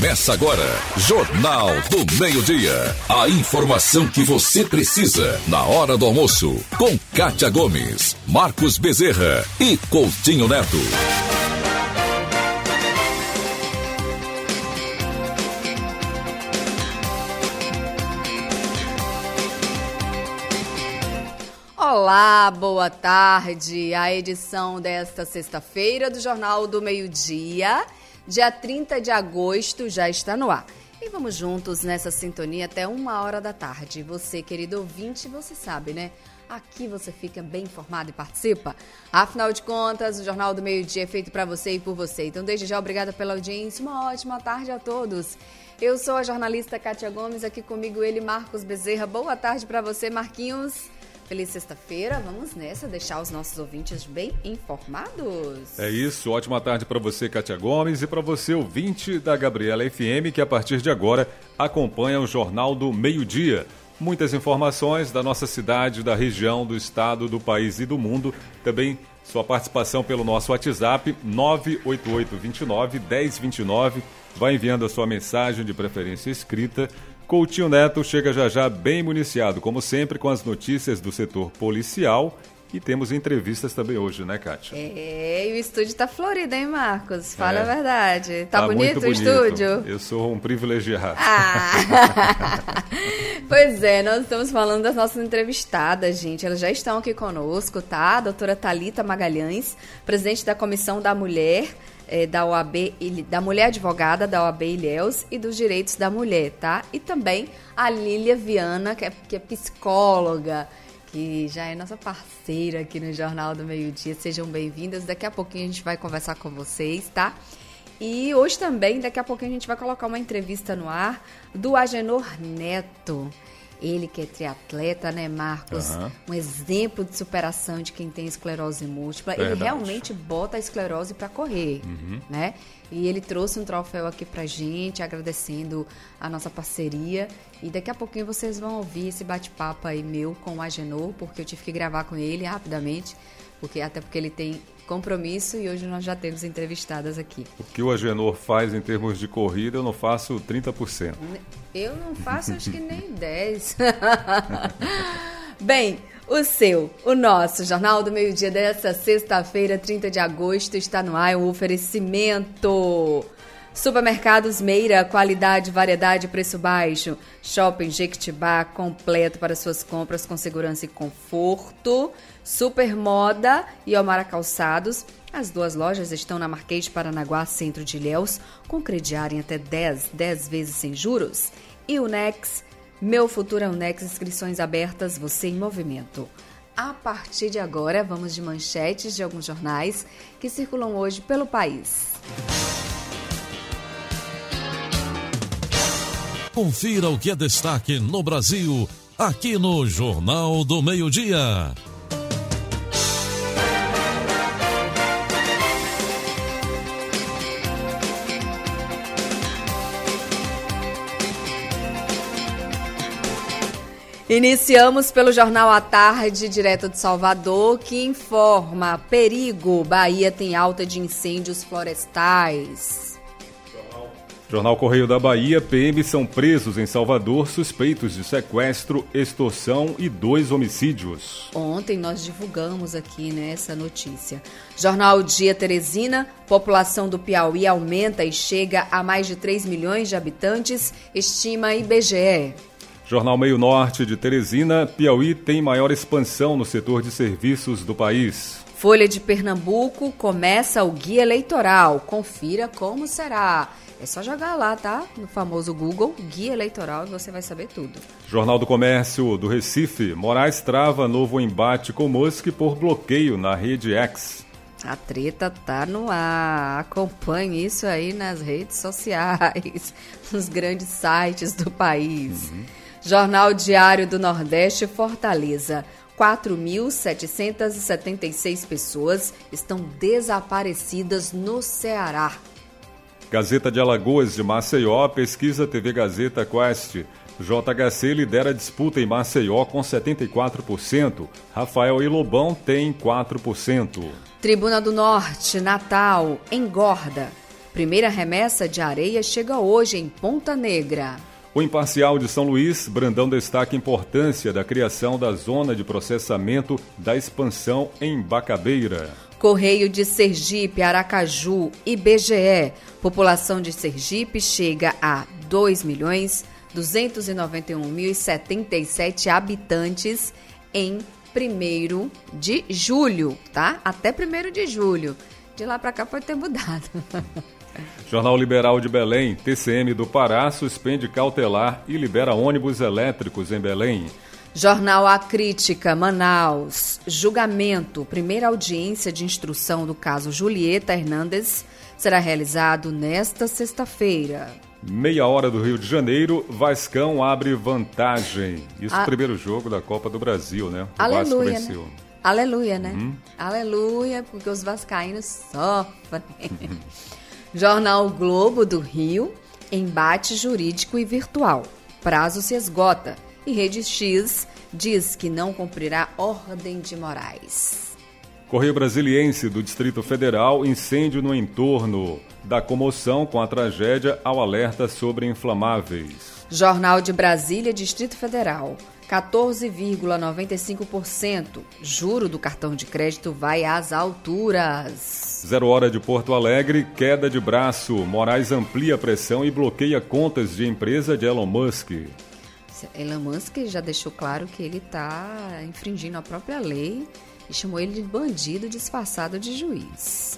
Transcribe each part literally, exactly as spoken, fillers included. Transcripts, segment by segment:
Começa agora, Jornal do Meio-Dia. A informação que você precisa na hora do almoço. Com Kátia Gomes, Marcos Bezerra e Coutinho Neto. Olá, boa tarde. A edição desta sexta-feira do Jornal do Meio-Dia, dia trinta de agosto, já está no ar. E vamos juntos nessa sintonia até uma hora da tarde. Você, querido ouvinte, você sabe, né? Aqui você fica bem informado e participa. Afinal de contas, o Jornal do Meio-Dia é feito para você e por você. Então, desde já, obrigada pela audiência. Uma ótima tarde a todos. Eu sou a jornalista Kátia Gomes, aqui comigo ele, Marcos Bezerra. Boa tarde para você, Marquinhos. Feliz sexta-feira, vamos nessa, deixar os nossos ouvintes bem informados. É isso, ótima tarde para você, Kátia Gomes, e para você, ouvinte da Gabriela F M, que a partir de agora acompanha o Jornal do Meio-Dia. Muitas informações da nossa cidade, da região, do estado, do país e do mundo. Também sua participação pelo nosso WhatsApp, nove oito oito, dois nove, um zero dois nove. Vai enviando a sua mensagem de preferência escrita. Coutinho Neto chega já já bem municiado, como sempre, com as notícias do setor policial. E temos entrevistas também hoje, né, Kátia? É, e o estúdio tá florido, hein, Marcos? Fala é. a verdade. Tá, tá bonito, muito o bonito. estúdio? Eu sou um privilegiado. Ah. Pois é, nós estamos falando das nossas entrevistadas, gente. Elas já estão aqui conosco, tá? A doutora Thalita Magalhães, presidente da Comissão da Mulher, É, da O A B, da Mulher Advogada da O A B Ilhéus e dos Direitos da Mulher, tá? E também a Lília Viana, que é, que é psicóloga, que já é nossa parceira aqui no Jornal do Meio-Dia. Sejam bem-vindas. Daqui a pouquinho a gente vai conversar com vocês, tá? E hoje também, daqui a pouquinho a gente vai colocar uma entrevista no ar do Agenor Neto. Ele que é triatleta, né, Marcos? Uhum. Um exemplo de superação de quem tem esclerose múltipla. Verdade. Ele realmente bota a esclerose para correr, uhum. né? E ele trouxe um troféu aqui pra gente, agradecendo a nossa parceria. E daqui a pouquinho vocês vão ouvir esse bate-papo aí meu com o Agenor, porque eu tive que gravar com ele rapidamente, porque, até porque ele tem compromisso e hoje nós já temos entrevistadas aqui. O que o Agenor faz em termos de corrida, eu não faço trinta por cento. Eu não faço, acho que nem dez. Bem, o seu, o nosso Jornal do Meio-Dia dessa sexta-feira, trinta de agosto, está no ar, um oferecimento. Supermercados Meira, qualidade, variedade, preço baixo. Shopping Jequitibá, completo para suas compras com segurança e conforto. Super Moda e Omara Calçados. As duas lojas estão na Marquês de Paranaguá, centro de Ilhéus, com crediário em até dez, dez vezes sem juros. E o Nex, Meu Futuro é o Nex, inscrições abertas, você em movimento. A partir de agora, vamos de manchetes de alguns jornais que circulam hoje pelo país. Confira o que é destaque no Brasil, aqui no Jornal do Meio-Dia. Iniciamos pelo Jornal à Tarde, direto de Salvador, que informa: perigo, Bahia tem alta de incêndios florestais. Jornal Correio da Bahia, P M são presos em Salvador suspeitos de sequestro, extorsão e dois homicídios. Ontem nós divulgamos aqui, né, essa notícia. Jornal Dia Teresina, população do Piauí aumenta e chega a mais de três milhões de habitantes, estima I B G E. Jornal Meio Norte de Teresina, Piauí tem maior expansão no setor de serviços do país. Folha de Pernambuco, começa o guia eleitoral. Confira como será. É só jogar lá, tá? No famoso Google, guia eleitoral, e você vai saber tudo. Jornal do Comércio do Recife, Moraes trava novo embate com Musk por bloqueio na rede X. A treta tá no ar. Acompanhe isso aí nas redes sociais, nos grandes sites do país. Uhum. Jornal Diário do Nordeste, Fortaleza. quatro mil setecentas e setenta e seis pessoas estão desaparecidas no Ceará. Gazeta de Alagoas de Maceió, pesquisa T V Gazeta Quest. J H C lidera a disputa em Maceió com setenta e quatro por cento. Rafael e Lobão têm quatro por cento. Tribuna do Norte, Natal, engorda. Primeira remessa de areia chega hoje em Ponta Negra. O Imparcial de São Luís, Brandão destaca a importância da criação da zona de processamento da expansão em Bacabeira. Correio de Sergipe, Aracaju, I B G E. População de Sergipe chega a dois milhões duzentos e noventa e um mil e setenta e sete habitantes em primeiro de julho, tá? Até primeiro de julho. De lá para cá pode ter mudado. Jornal Liberal de Belém, T C M do Pará suspende cautelar e libera ônibus elétricos em Belém. Jornal A Crítica, Manaus, julgamento, primeira audiência de instrução do caso Julieta Hernandes será realizado nesta sexta-feira. Meia hora do Rio de Janeiro, Vascão abre vantagem. Isso é o primeiro jogo da Copa do Brasil, né? O Aleluia, Vasco venceu. Né? Aleluia, né? Uhum. Aleluia, porque os vascaínos sofrem. Jornal Globo do Rio, embate jurídico e virtual. Prazo se esgota e Rede X diz que não cumprirá ordem de Moraes. Correio Brasiliense do Distrito Federal, incêndio no entorno. Da comoção com a tragédia ao alerta sobre inflamáveis. Jornal de Brasília, Distrito Federal. quatorze vírgula noventa e cinco por cento. Juro do cartão de crédito vai às alturas. Zero hora de Porto Alegre, queda de braço. Moraes amplia a pressão e bloqueia contas de empresa de Elon Musk. Elon Musk já deixou claro que ele está infringindo a própria lei e chamou ele de bandido disfarçado de juiz.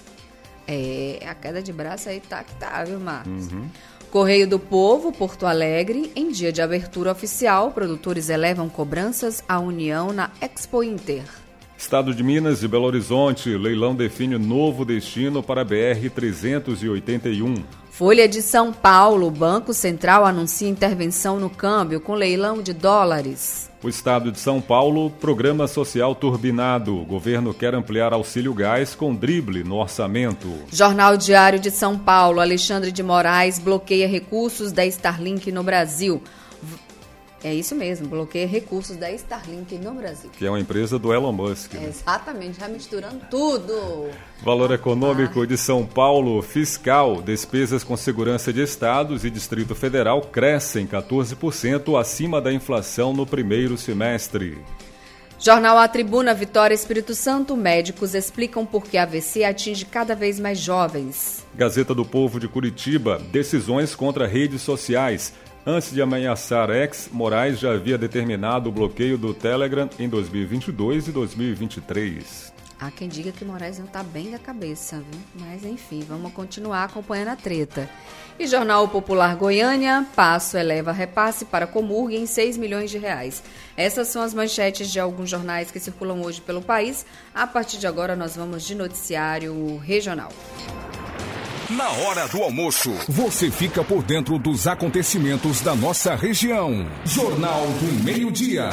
É, a queda de braço aí tá que tá, viu, Marcos? Uhum. Correio do Povo, Porto Alegre, em dia de abertura oficial, produtores elevam cobranças à União na Expo Inter. Estado de Minas e Belo Horizonte, leilão define novo destino para a B R trezentos e oitenta e um. Folha de São Paulo, Banco Central anuncia intervenção no câmbio com leilão de dólares. O Estado de São Paulo, programa social turbinado. O governo quer ampliar auxílio gás com drible no orçamento. Jornal Diário de São Paulo, Alexandre de Moraes bloqueia recursos da Starlink no Brasil. É isso mesmo, bloqueia recursos da Starlink no Brasil. Que é uma empresa do Elon Musk. É, né? exatamente, já misturando tudo. Valor econômico de São Paulo, fiscal, despesas com segurança de estados e Distrito Federal crescem quatorze por cento acima da inflação no primeiro semestre. Jornal A Tribuna, Vitória, Espírito Santo, médicos explicam por que a A V C atinge cada vez mais jovens. Gazeta do Povo de Curitiba, decisões contra redes sociais. Antes de ameaçar ex, Moraes já havia determinado o bloqueio do Telegram em dois mil e vinte e dois e dois mil e vinte e três. Há quem diga que Moraes não está bem da cabeça, viu? Mas enfim, vamos continuar acompanhando a treta. E Jornal Popular Goiânia, Passo eleva repasse para Comurg em seis milhões de reais. Essas são as manchetes de alguns jornais que circulam hoje pelo país. A partir de agora nós vamos de noticiário regional. Na hora do almoço, você fica por dentro dos acontecimentos da nossa região. Jornal do Meio-Dia.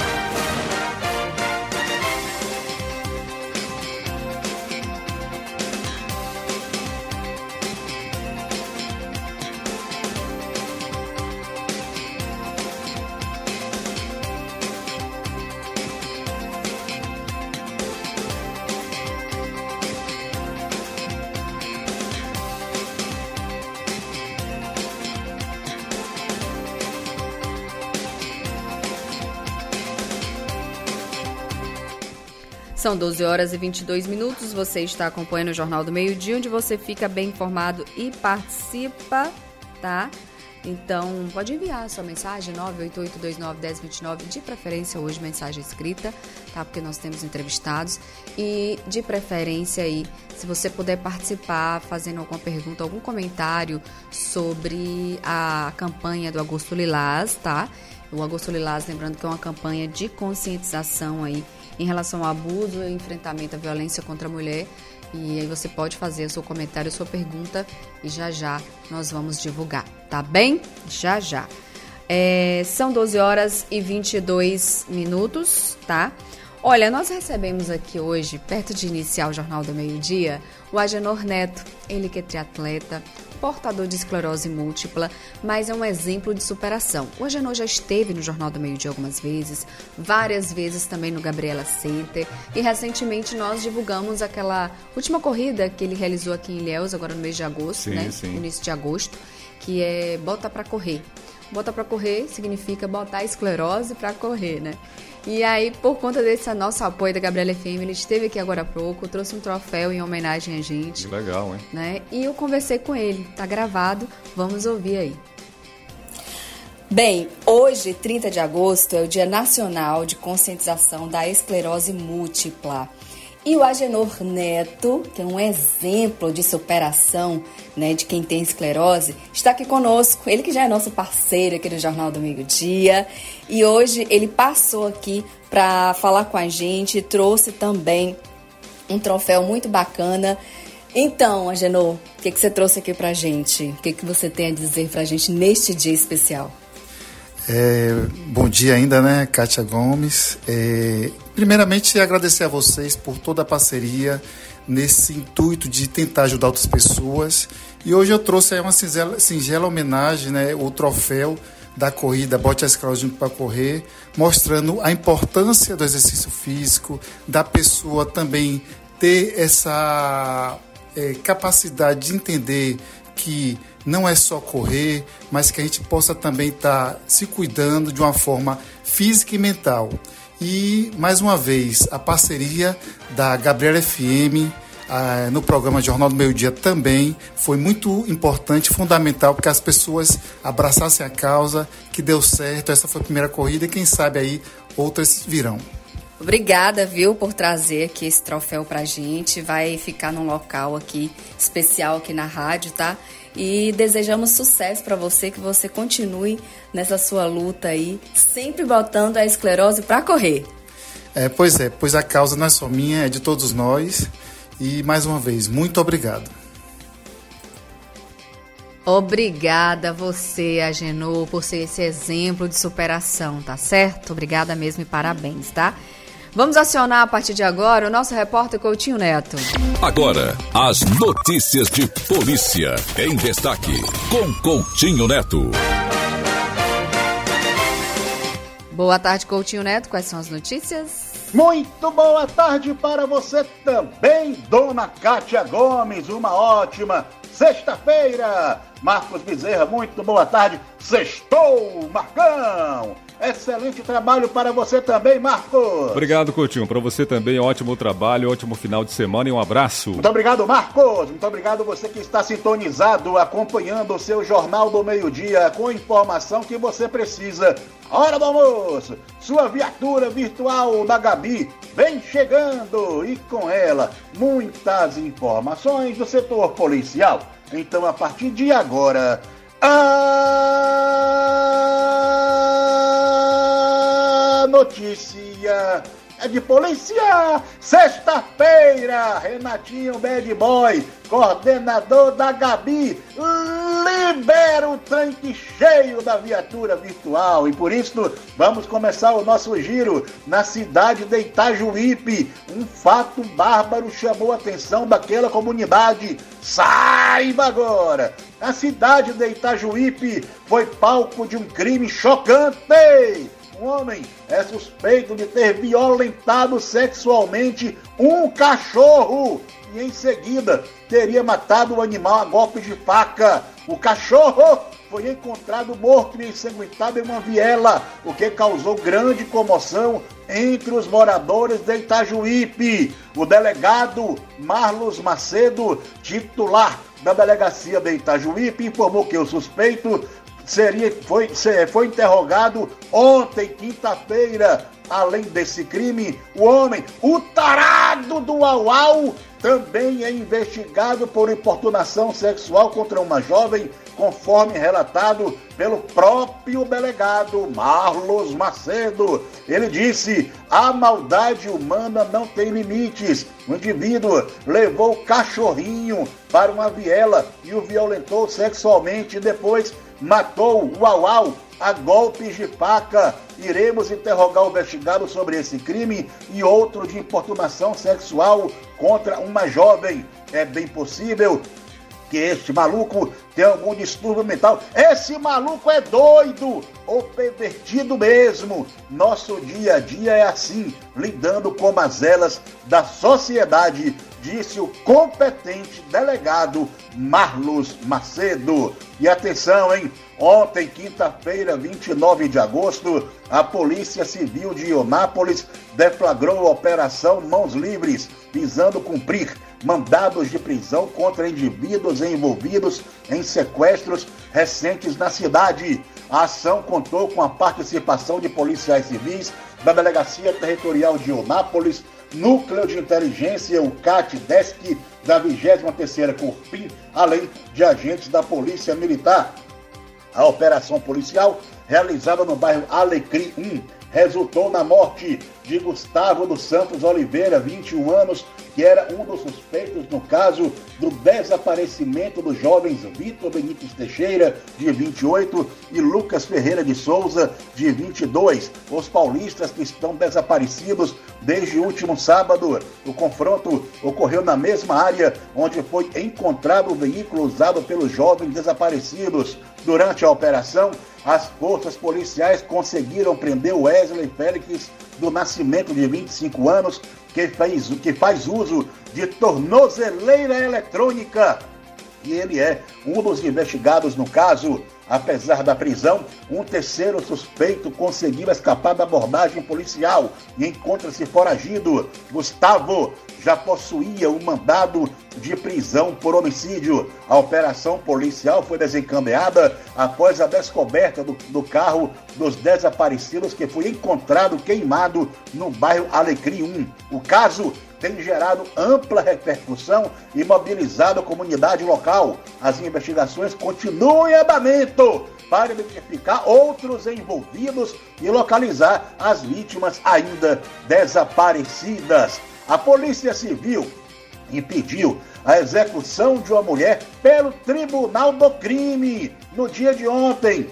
São doze horas e vinte e dois minutos, você está acompanhando o Jornal do Meio-Dia, onde você fica bem informado e participa, tá? Então, pode enviar a sua mensagem, nove oito oito dois nove um zero dois nove, de preferência hoje mensagem escrita, tá? Porque nós temos entrevistados. E de preferência aí, se você puder participar, fazendo alguma pergunta, algum comentário sobre a campanha do Agosto Lilás, tá? O Agosto Lilás, lembrando que é uma campanha de conscientização aí em relação ao abuso e enfrentamento à violência contra a mulher. E aí você pode fazer o seu comentário, a sua pergunta e já já nós vamos divulgar, tá bem? Já já. É, são doze horas e vinte e dois minutos, tá? Olha, nós recebemos aqui hoje, perto de iniciar o Jornal do Meio-Dia, o Agenor Neto, ele que é triatleta, portador de esclerose múltipla, mas é um exemplo de superação. O Agenor já esteve no Jornal do Meio-Dia algumas vezes, várias vezes também no Gabriela Center, e recentemente nós divulgamos aquela última corrida que ele realizou aqui em Ilhéus, agora no mês de agosto, sim, né? Sim. Início de agosto, que é Bota Pra Correr. Bota Pra Correr significa botar a esclerose pra correr, né? E aí, por conta desse nosso apoio da Gabriela F M, ele esteve aqui agora há pouco, trouxe um troféu em homenagem a gente. Que legal, hein? Né? E eu conversei com ele, tá gravado, vamos ouvir aí. Bem, hoje, trinta de agosto, é o Dia Nacional de Conscientização da Esclerose Múltipla. E o Agenor Neto, que é um exemplo de superação, né, de quem tem esclerose, está aqui conosco. Ele que já é nosso parceiro aqui no Jornal do Meio-Dia. E hoje ele passou aqui para falar com a gente, trouxe também um troféu muito bacana. Então, Agenor, o que, que você trouxe aqui para a gente? O que, que você tem a dizer para a gente neste dia especial? É, bom dia ainda, né, Kátia Gomes. É, primeiramente, agradecer a vocês por toda a parceria nesse intuito de tentar ajudar outras pessoas. E hoje eu trouxe aí uma singela, singela homenagem, né, o troféu da corrida Bote a Esclerose para Correr, mostrando a importância do exercício físico, da pessoa também ter essa é, capacidade de entender que não é só correr, mas que a gente possa também estar tá se cuidando de uma forma física e mental. E, mais uma vez, a parceria da Gabriela F M ah, no programa Jornal do Meio-Dia também foi muito importante, fundamental, porque as pessoas abraçassem a causa, que deu certo. Essa foi a primeira corrida e quem sabe aí outras virão. Obrigada, viu, por trazer aqui esse troféu pra gente. Vai ficar num local aqui especial aqui na rádio, tá? E desejamos sucesso para você, que você continue nessa sua luta aí, sempre botando a esclerose para correr. É, pois é, pois a causa não é só minha, é de todos nós. E mais uma vez, muito obrigado. Obrigada a você, Agenor, por ser esse exemplo de superação, tá certo? Obrigada mesmo e parabéns, tá? Vamos acionar a partir de agora o nosso repórter Coutinho Neto. Agora, as notícias de polícia em destaque, com Coutinho Neto. Boa tarde, Coutinho Neto. Quais são as notícias? Muito boa tarde para você também, dona Kátia Gomes. Uma ótima sexta-feira. Marcos Bezerra, muito boa tarde. Sextou, Marcão. Excelente trabalho para você também, Marcos. Obrigado, Coutinho. Para você também, ótimo trabalho, ótimo final de semana e um abraço. Muito obrigado, Marcos. Muito obrigado você que está sintonizado, acompanhando o seu Jornal do Meio-Dia com informação que você precisa. Hora do almoço, sua viatura virtual da Gabi vem chegando e com ela muitas informações do setor policial. Então, a partir de agora, a notícia é de polícia. Sexta-feira, Renatinho Bad Boy, coordenador da Gabi, libera o tanque cheio da viatura virtual. E por isso, vamos começar o nosso giro na cidade de Itajuípe. Um fato bárbaro chamou a atenção daquela comunidade. Saiba agora! A cidade de Itajuípe foi palco de um crime chocante. Um homem é suspeito de ter violentado sexualmente um cachorro e em seguida teria matado o animal a golpes de faca. O cachorro foi encontrado morto e ensanguentado em uma viela, o que causou grande comoção entre os moradores de Itajuípe. O delegado Marlos Macedo, titular da delegacia de Itajuípe, informou que o suspeito Seria, foi, foi interrogado ontem, quinta-feira. Além desse crime, o homem, o tarado do Uau-Uau, também é investigado por importunação sexual contra uma jovem, conforme relatado pelo próprio delegado Marlos Macedo. Ele disse: a maldade humana não tem limites. O indivíduo levou o cachorrinho para uma viela e o violentou sexualmente e depois matou o Uau a golpes de faca. Iremos interrogar o investigado sobre esse crime e outro de importunação sexual contra uma jovem. É bem possível que este maluco tem algum distúrbio mental. Esse maluco é doido ou pervertido mesmo. Nosso dia a dia é assim, lidando com mazelas da sociedade, disse o competente delegado Marlos Macedo. E atenção, hein? Ontem, quinta-feira, vinte e nove de agosto, a Polícia Civil de Ionápolis deflagrou a Operação Mãos Livres, visando cumprir mandados de prisão contra indivíduos envolvidos em sequestros recentes na cidade. A ação contou com a participação de policiais civis da Delegacia Territorial de Ionápolis, Núcleo de Inteligência, o C A T Desk da vigésima terceira Corpim, além de agentes da Polícia Militar. A operação policial, realizada no bairro Alecrim um, resultou na morte de Gustavo dos Santos Oliveira, vinte e um anos, que era um dos suspeitos no caso do desaparecimento dos jovens Vitor Benítez Teixeira, de vinte e oito, e Lucas Ferreira de Souza, de vinte e dois, os paulistas que estão desaparecidos desde o último sábado. O confronto ocorreu na mesma área onde foi encontrado o veículo usado pelos jovens desaparecidos. Durante a operação, as forças policiais conseguiram prender o Wesley Félix do Nascimento, de vinte e cinco anos, que, fez, que faz uso de tornozeleira eletrônica. E ele é um dos investigados no caso. Apesar da prisão, um terceiro suspeito conseguiu escapar da abordagem policial e encontra-se foragido. Gustavo já possuía um mandado de prisão por homicídio. A operação policial foi desencadeada após a descoberta do, do carro dos desaparecidos, que foi encontrado queimado no bairro Alecrim um. O caso tem gerado ampla repercussão e mobilizado a comunidade local. As investigações continuam em andamento para identificar outros envolvidos e localizar as vítimas ainda desaparecidas. A Polícia Civil impediu a execução de uma mulher pelo Tribunal do Crime no dia de ontem.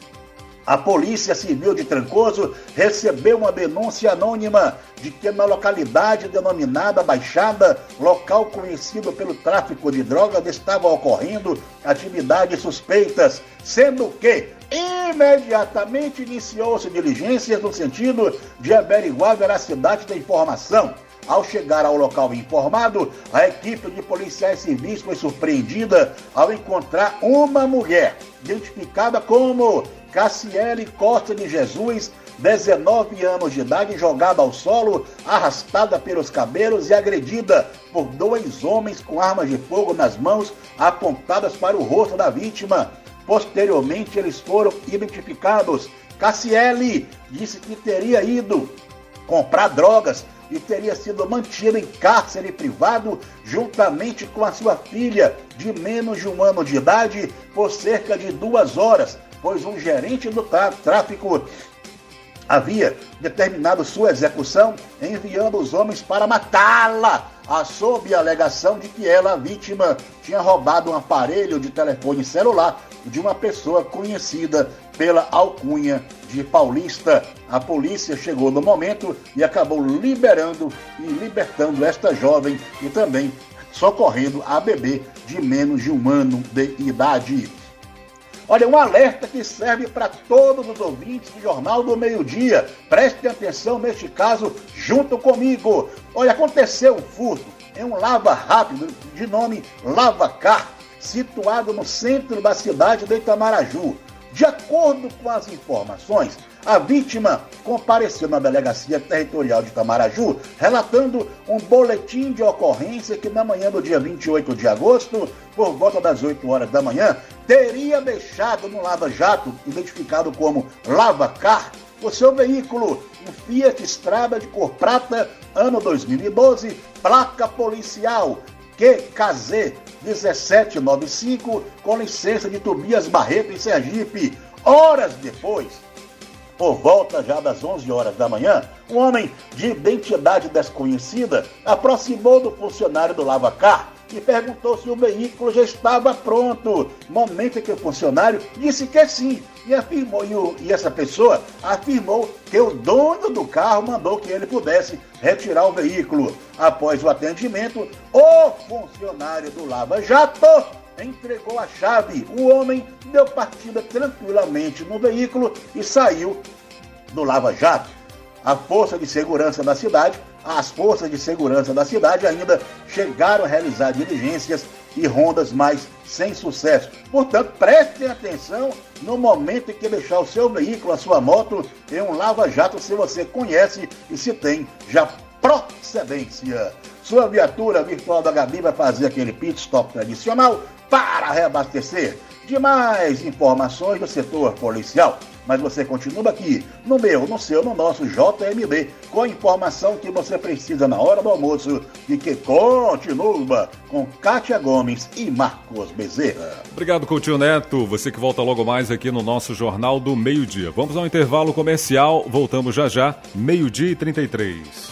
A Polícia Civil de Trancoso recebeu uma denúncia anônima de que na localidade denominada Baixada, local conhecido pelo tráfico de drogas, estavam ocorrendo atividades suspeitas, sendo que imediatamente iniciou-se diligências no sentido de averiguar a veracidade da informação. Ao chegar ao local informado, a equipe de policiais civis foi surpreendida ao encontrar uma mulher, identificada como Cassiele Costa de Jesus, dezenove anos de idade, jogada ao solo, arrastada pelos cabelos e agredida por dois homens com armas de fogo nas mãos, apontadas para o rosto da vítima. Posteriormente, eles foram identificados. Cassiele disse que teria ido comprar drogas e teria sido mantida em cárcere privado juntamente com a sua filha de menos de um ano de idade por cerca de duas horas, pois um gerente do tráfico havia determinado sua execução, enviando os homens para matá-la, sob a alegação de que ela, a vítima, tinha roubado um aparelho de telefone celular de uma pessoa conhecida pela alcunha de Paulista. A polícia chegou no momento e acabou liberando e libertando esta jovem e também socorrendo a bebê de menos de um ano de idade. Olha, um alerta que serve para todos os ouvintes do Jornal do Meio-Dia. Prestem atenção neste caso junto comigo. Olha, aconteceu um furto em um lava rápido de nome Lavacar, situado no centro da cidade de Itamaraju. De acordo com as informações, a vítima compareceu na Delegacia Territorial de Itamaraju, relatando um boletim de ocorrência que na manhã do dia vinte e oito de agosto, por volta das oito horas da manhã, teria deixado no lava-jato, identificado como Lavacar, o seu veículo, um Fiat Strada de cor prata, ano dois mil e doze, placa policial Q K Z dezessete noventa e cinco, com licença de Tobias Barreto, em Sergipe. Horas depois, por volta já das onze horas da manhã, um homem de identidade desconhecida aproximou do funcionário do Lavacar, e perguntou se o veículo já estava pronto. Momento em que o funcionário disse que sim. E, afirmou, e, o, e essa pessoa afirmou que o dono do carro mandou que ele pudesse retirar o veículo. Após o atendimento, o funcionário do Lava Jato entregou a chave. O homem deu partida tranquilamente no veículo e saiu do Lava Jato. A força de segurança da cidade, as forças de segurança da cidade ainda chegaram a realizar diligências e rondas, mas sem sucesso. Portanto, prestem atenção no momento em que deixar o seu veículo, a sua moto, em um lava-jato, se você conhece e se tem já procedência. Sua viatura virtual da Gabi vai fazer aquele pit stop tradicional para reabastecer. De mais informações do setor policial, mas você continua aqui no meu, no seu, no nosso J M B, com a informação que você precisa na hora do almoço e que continua com Kátia Gomes e Marcos Bezerra. Obrigado, Coutinho Neto. Você que volta logo mais aqui no nosso Jornal do Meio-Dia. Vamos ao intervalo comercial, voltamos já já, meio-dia e trinta e três.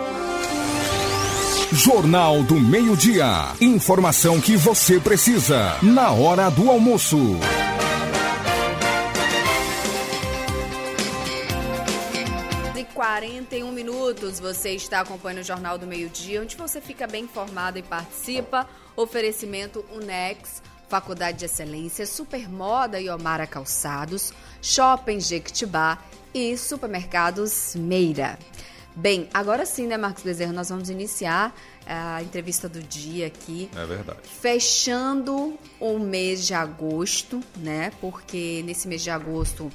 Jornal do Meio-Dia. Informação que você precisa na hora do almoço. quarenta e um minutos, você está acompanhando o Jornal do Meio-Dia, onde você fica bem informado e participa. Oferecimento Unex, Faculdade de Excelência, Supermoda e Omara Calçados, Shopping Jequitibá e Supermercados Meira. Bem, agora sim, né, Marcos Bezerra, nós vamos iniciar a entrevista do dia aqui. É verdade. Fechando o mês de agosto, né, porque nesse mês de agosto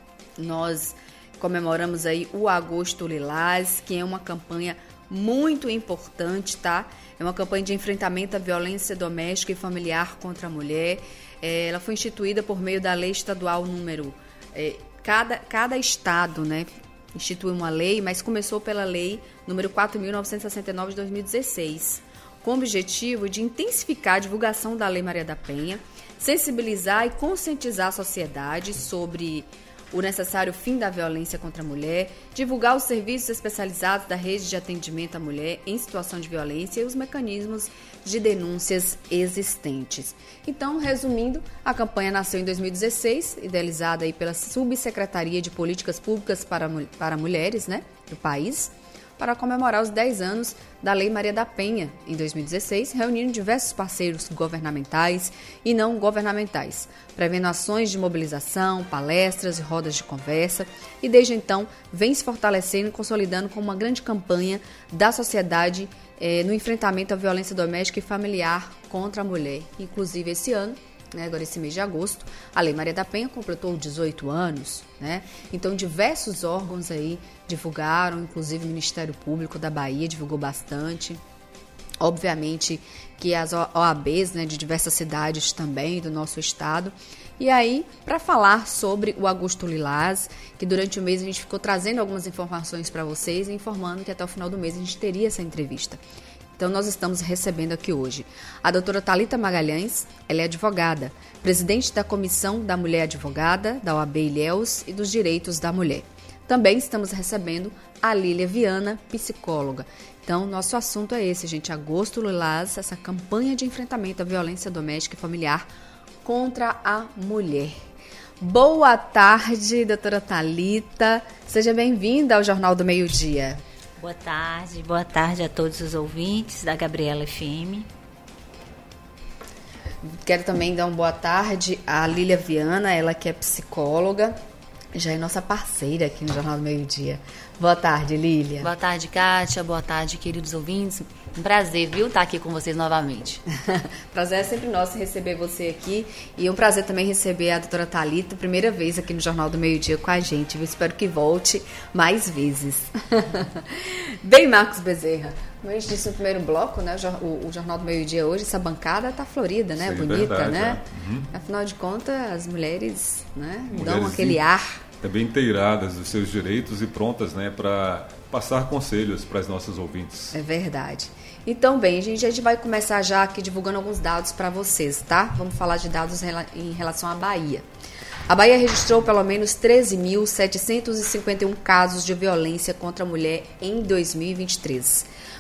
nós comemoramos aí o Agosto Lilás, que é uma campanha muito importante, tá? É uma campanha de enfrentamento à violência doméstica e familiar contra a mulher. É, ela foi instituída por meio da lei estadual número... É, cada, cada estado, né, institui uma lei, mas começou pela lei número quatro mil novecentos e sessenta e nove de dois mil e dezesseis, com o objetivo de intensificar a divulgação da Lei Maria da Penha, sensibilizar e conscientizar a sociedade sobre o necessário fim da violência contra a mulher, divulgar os serviços especializados da rede de atendimento à mulher em situação de violência e os mecanismos de denúncias existentes. Então, resumindo, a campanha nasceu em dois mil e dezesseis, idealizada aí pela Subsecretaria de Políticas Públicas para, para Mulheres, né, do país, para comemorar os dez anos da Lei Maria da Penha, em dois mil e dezesseis, reunindo diversos parceiros governamentais e não governamentais, prevendo ações de mobilização, palestras e rodas de conversa, e desde então vem se fortalecendo e consolidando como uma grande campanha da sociedade eh, no enfrentamento à violência doméstica e familiar contra a mulher. Inclusive, esse ano, né, agora esse mês de agosto, a Lei Maria da Penha completou dezoito anos, né? Então diversos órgãos aí divulgaram, inclusive o Ministério Público da Bahia divulgou bastante. Obviamente que as O A Bs, né, de diversas cidades também do nosso estado. E aí, para falar sobre o Agosto Lilás, que durante o mês a gente ficou trazendo algumas informações para vocês e informando que até o final do mês a gente teria essa entrevista. Então, nós estamos recebendo aqui hoje a doutora Thalita Magalhães. Ela é advogada, presidente da Comissão da Mulher Advogada, da O A B Ilhéus e dos Direitos da Mulher. Também estamos recebendo a Lília Viana, psicóloga. Então, nosso assunto é esse, gente, Agosto Lilás, essa campanha de enfrentamento à violência doméstica e familiar contra a mulher. Boa tarde, doutora Thalita. Seja bem-vinda ao Jornal do Meio-Dia. Boa tarde, boa tarde a todos os ouvintes da Gabriela F M. Quero também dar uma boa tarde à Lília Viana, ela que é psicóloga, já é nossa parceira aqui no Jornal do Meio-Dia. Boa tarde, Lília. Boa tarde, Kátia. Boa tarde, queridos ouvintes. Um prazer, viu, estar aqui com vocês novamente. Prazer é sempre nosso receber você aqui e é um prazer também receber a doutora Thalita, primeira vez aqui no Jornal do Meio-Dia com a gente. Eu espero que volte mais vezes. Bem, Marcos Bezerra, como a gente disse no primeiro bloco, né, o, o Jornal do Meio-Dia hoje, essa bancada tá florida, né? Sim, bonita, verdade, né? É. Uhum. Afinal de contas, as mulheres, né, mulheres dão aquele ar. Também inteiradas dos seus direitos e prontas, né, para passar conselhos para as nossas ouvintes. É verdade. Então, bem, a gente, a gente vai começar já aqui divulgando alguns dados para vocês, tá? Vamos falar de dados em relação à Bahia. A Bahia registrou pelo menos treze mil setecentos e cinquenta e um casos de violência contra a mulher em dois mil e vinte e três,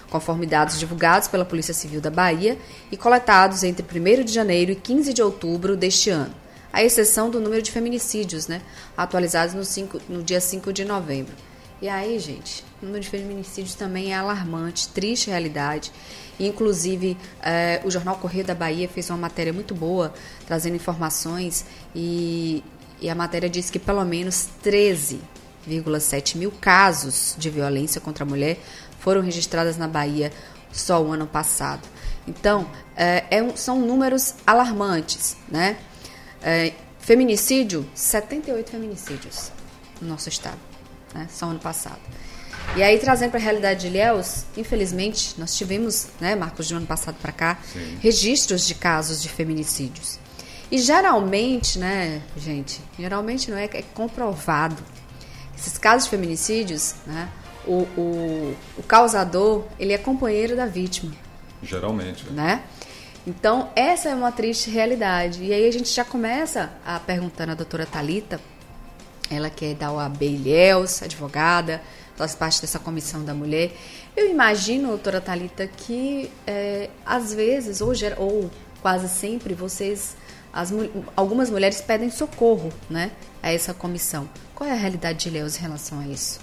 conforme dados divulgados pela Polícia Civil da Bahia e coletados entre primeiro de janeiro e quinze de outubro deste ano, à exceção do número de feminicídios, né, atualizados no, cinco, no dia cinco de novembro. E aí, gente, o número de feminicídios também é alarmante, triste realidade. E, inclusive, eh, o Jornal Correio da Bahia fez uma matéria muito boa, trazendo informações, e, e a matéria diz que pelo menos treze vírgula sete mil casos de violência contra a mulher foram registradas na Bahia só o ano passado. Então, é, é um, são números alarmantes, né? É, feminicídio, setenta e oito feminicídios no nosso estado, né? Só ano passado. E aí, trazendo para a realidade de Ilhéus, infelizmente, nós tivemos, né, Marcos, de ano passado para cá, Sim. registros de casos de feminicídios. E geralmente, né, gente, geralmente não é, é comprovado. Esses casos de feminicídios, né, O, o, o causador, ele é companheiro da vítima. Geralmente. Né? Então, essa é uma triste realidade. E aí a gente já começa a perguntando à doutora Thalita, ela que é da O A B Ilhéus, advogada, faz parte dessa comissão da mulher. Eu imagino, doutora Thalita, que é, às vezes, ou, ou quase sempre, vocês, as, algumas mulheres pedem socorro, né, a essa comissão. Qual é a realidade de Ilhéus em relação a isso?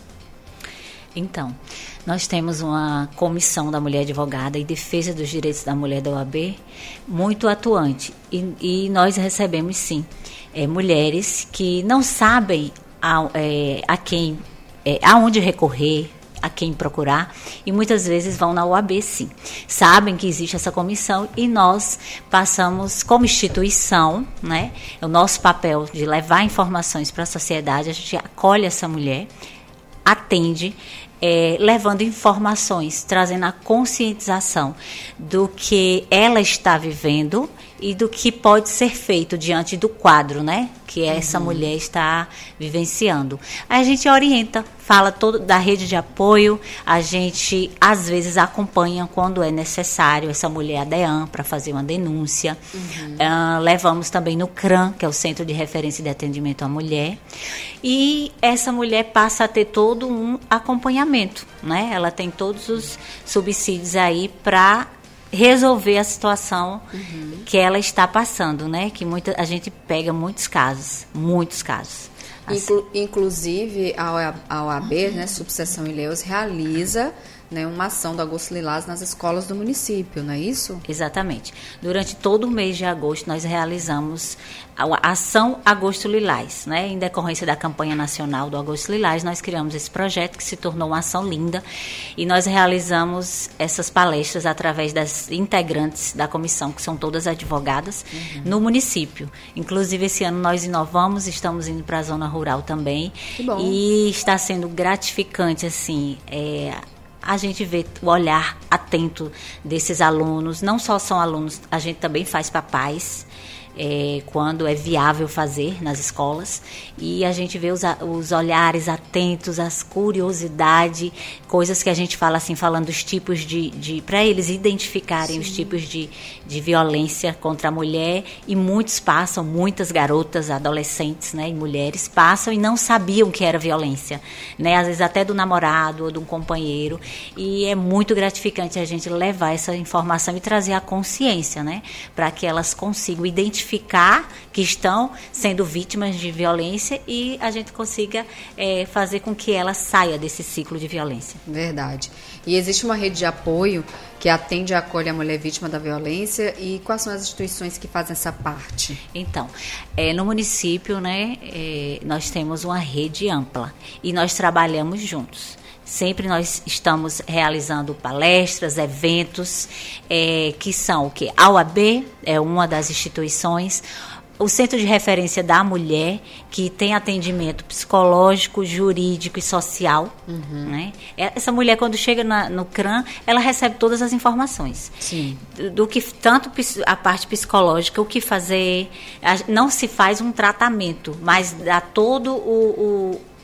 Então, nós temos uma comissão da mulher advogada e defesa dos direitos da mulher da O A B muito atuante. E, e nós recebemos, sim, é, mulheres que não sabem a, é, a quem, é, aonde recorrer, a quem procurar, e muitas vezes vão na O A B, sim. Sabem que existe essa comissão e nós passamos, como instituição, né, o nosso papel de levar informações para a sociedade, a gente acolhe essa mulher, atende, É, levando informações, trazendo a conscientização do que ela está vivendo e do que pode ser feito diante do quadro, né, que essa uhum. mulher está vivenciando. Aí a gente orienta, fala todo da rede de apoio, a gente às vezes acompanha quando é necessário essa mulher a DEAN para fazer uma denúncia. Uhum. Uh, levamos também no CRAM, que é o Centro de Referência de Atendimento à Mulher, e essa mulher passa a ter todo um acompanhamento, né? Ela tem todos os subsídios aí para resolver a situação uhum. que ela está passando, né? Que muita, a gente pega muitos casos, muitos casos. Assim. Inclu, inclusive, a O A B, né, Subseção Ilhéus, realiza, né, uma ação do Agosto Lilás nas escolas do município, não é isso? Exatamente. Durante todo o mês de agosto, nós realizamos a ação Agosto Lilás, né? Em decorrência da campanha nacional do Agosto Lilás, nós criamos esse projeto que se tornou uma ação linda e nós realizamos essas palestras através das integrantes da comissão, que são todas advogadas, uhum. no município. Inclusive, esse ano nós inovamos, estamos indo para a zona rural também. Que bom. E está sendo gratificante, assim, é, a gente vê o olhar atento desses alunos. Não só são alunos, a gente também faz para pais, é, quando é viável fazer nas escolas, e a gente vê os, os olhares atentos, as curiosidades, coisas que a gente fala assim, falando dos tipos de, de para eles identificarem, sim, os tipos de, de violência contra a mulher, e muitos passam, muitas garotas, adolescentes, né, e mulheres passam e não sabiam que era violência, né, às vezes até do namorado ou de um companheiro, e é muito gratificante a gente levar essa informação e trazer a consciência, né, para que elas consigam identificar que estão sendo vítimas de violência e a gente consiga é, fazer com que ela saia desse ciclo de violência. Verdade. E existe uma rede de apoio que atende e acolhe a mulher vítima da violência, e quais são as instituições que fazem essa parte? Então, é, no município, né, é, nós temos uma rede ampla e nós trabalhamos juntos. Sempre nós estamos realizando palestras, eventos, é, que são o quê? A O A B é uma das instituições, o Centro de Referência da Mulher, que tem atendimento psicológico, jurídico e social. Uhum. Né? Essa mulher, quando chega na, no CRAM, ela recebe todas as informações. Sim. Do, do que, tanto a parte psicológica, o que fazer, não se faz um tratamento, mas dá todo o... o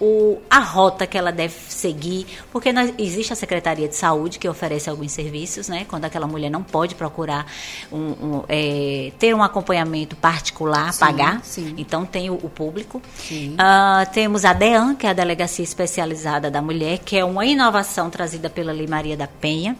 o, a rota que ela deve seguir, porque nós, existe a Secretaria de Saúde que oferece alguns serviços, né, quando aquela mulher não pode procurar um, um, é, ter um acompanhamento particular, sim, pagar, sim. Então tem o, o público. Uh, temos a DEAN, que é a Delegacia Especializada da Mulher, que é uma inovação trazida pela Lei Maria da Penha,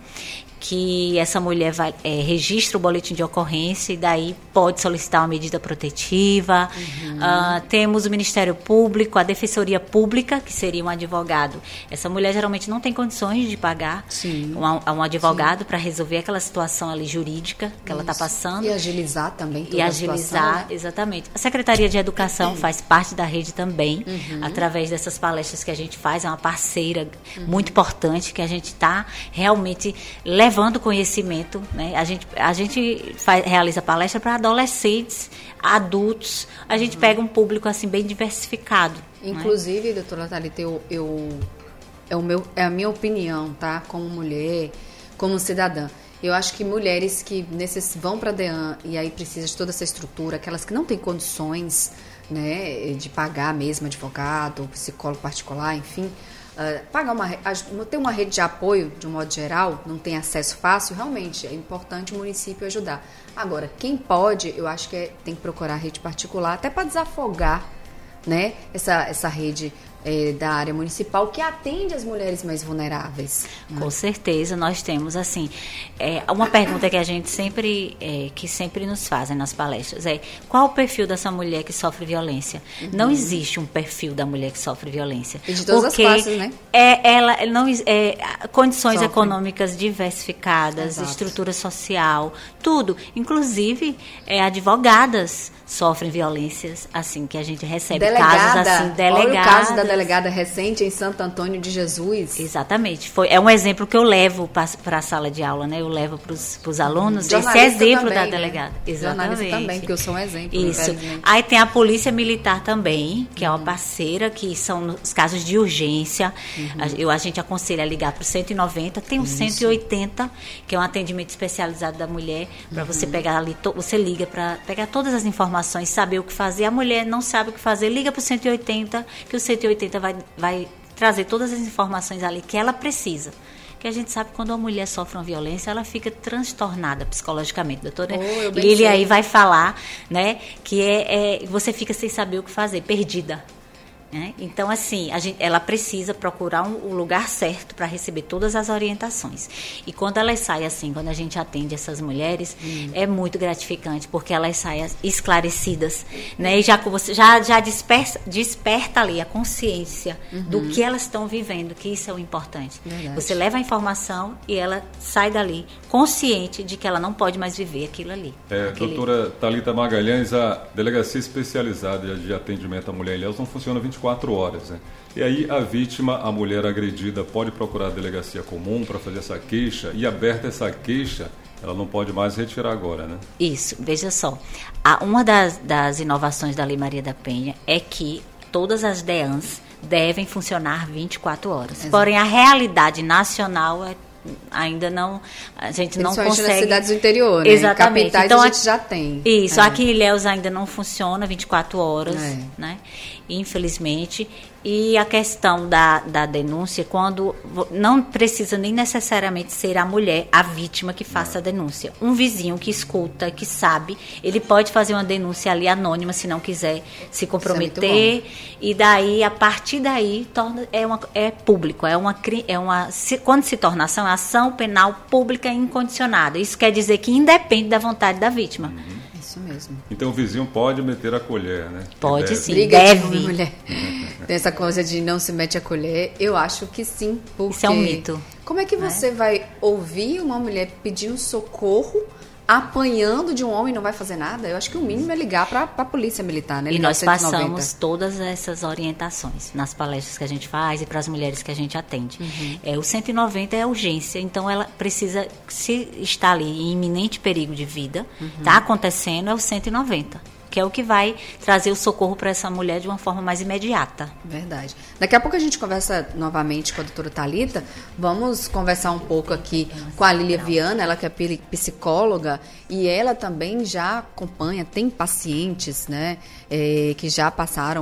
que essa mulher vai, é, registra o boletim de ocorrência e daí pode solicitar uma medida protetiva. Uhum. Uh, temos o Ministério Público, a Defensoria Pública, que seria um advogado. Essa mulher geralmente não tem condições de pagar um, um advogado para resolver aquela situação ali jurídica que Isso. ela está passando. E agilizar também toda E a agilizar, situação, né? Exatamente. A Secretaria de Educação uhum. faz parte da rede também, uhum. através dessas palestras que a gente faz, é uma parceira uhum. muito importante, que a gente está realmente levando levando conhecimento, né? A gente, a gente faz, realiza palestra para adolescentes, adultos, a gente uhum. pega um público assim bem diversificado. Inclusive, né? doutora Thalita, eu, eu, é, o meu, é a minha opinião, tá? Como mulher, como cidadã. Eu acho que mulheres que necess, vão para a DEAN e aí precisam de toda essa estrutura, aquelas que não têm condições, né, de pagar mesmo advogado, psicólogo particular, enfim... Uh, pagar uma, ter uma rede de apoio, de um modo geral, não tem acesso fácil, realmente é importante o município ajudar. Agora, quem pode, eu acho que é, tem que procurar rede particular, até para desafogar, né, essa, essa rede é, da área municipal que atende as mulheres mais vulneráveis. Com né? certeza, nós temos, assim, é, uma pergunta que a gente sempre, é, que sempre nos fazem nas palestras é: qual o perfil dessa mulher que sofre violência? Uhum. Não existe um perfil da mulher que sofre violência. E de todas porque as classes, né? É, ela não, é, condições Sofre. econômicas diversificadas, Exato. Estrutura social, tudo. Inclusive, é, advogadas sofrem violências, assim, que a gente recebe delegada, casos assim, delegadas. Olha o caso da delegada recente em Santo Antônio de Jesus. Exatamente. Foi, é um exemplo que eu levo para a sala de aula, né? Eu levo para os alunos esse exemplo também, da delegada. Né? Exatamente. Jornalista também, porque eu sou um exemplo. Isso. Aí tem a Polícia Militar também, que é uma parceira, que são os casos de urgência. Uhum. A, eu, a gente aconselha a ligar para o cento e noventa. Tem o cento e oitenta, que é um atendimento especializado da mulher, para uhum. você pegar ali, to, você liga para pegar todas as informações, saber o que fazer. A mulher não sabe o que fazer, liga para o cento e oitenta, que o cento e oitenta vai, vai trazer todas as informações ali que ela precisa. Que a gente sabe que quando uma mulher sofre uma violência, ela fica transtornada psicologicamente. Doutora oh, Lília aí vai falar, né, que é, é, você fica sem saber o que fazer, perdida. Né? Então, assim, a gente, ela precisa procurar um, um lugar certo para receber todas as orientações. E quando elas saem assim, quando a gente atende essas mulheres, hum. é muito gratificante, porque elas saem esclarecidas, né? E já, você, já, já desperta, desperta ali a consciência uhum. do que elas estão vivendo, que isso é o importante. Verdade. Você leva a informação e ela sai dali consciente de que ela não pode mais viver aquilo ali. É, aquele... doutora Thalita Magalhães, a Delegacia Especializada de Atendimento à Mulher em Ilhéus não funciona vinte e quatro horas, né? E aí a vítima, a mulher agredida, pode procurar a delegacia comum para fazer essa queixa, e aberta essa queixa, ela não pode mais retirar agora, né? Isso, veja só. A, uma das, das inovações da Lei Maria da Penha é que todas as DEANs devem funcionar vinte e quatro horas. Exato. Porém, a realidade nacional é ainda não, a gente não consegue... nas cidades do interior, né? Exatamente. Em capitais então, a gente já tem. Isso, é. Aqui em Ilhéus ainda não funciona vinte e quatro horas, é. né? Infelizmente. E a questão da, da denúncia, quando não precisa nem necessariamente ser a mulher, a vítima que faça a denúncia. Um vizinho que escuta, que sabe, ele pode fazer uma denúncia ali anônima, se não quiser se comprometer. É e daí, a partir daí, torna, é, uma, é público. É uma, é uma, se, quando se torna ação, é ação penal pública incondicionada. Isso quer dizer que independe da vontade da vítima. Uhum. Isso mesmo. Então o vizinho pode meter a colher, né? Pode deve. sim, Briga deve. De mulher. Tem essa coisa de não se mete a colher. Eu acho que sim, porque... Isso é um mito. Como é que você né? vai ouvir uma mulher pedindo socorro, apanhando de um homem e não vai fazer nada? Eu acho que o mínimo é ligar para a polícia militar, né? Ligar e nós cento e noventa. Passamos todas essas orientações nas palestras que a gente faz e para as mulheres que a gente atende. Uhum. É, o cento e noventa é urgência, então ela precisa, se está ali em iminente perigo de vida, está uhum. acontecendo, é o cento e noventa. Que é o que vai trazer o socorro para essa mulher de uma forma mais imediata. Verdade. Daqui a pouco a gente conversa novamente com a doutora Thalita. Vamos conversar um pouco aqui com a Lília Viana, ela que é psicóloga, e ela também já acompanha, tem pacientes, né, é, que já passaram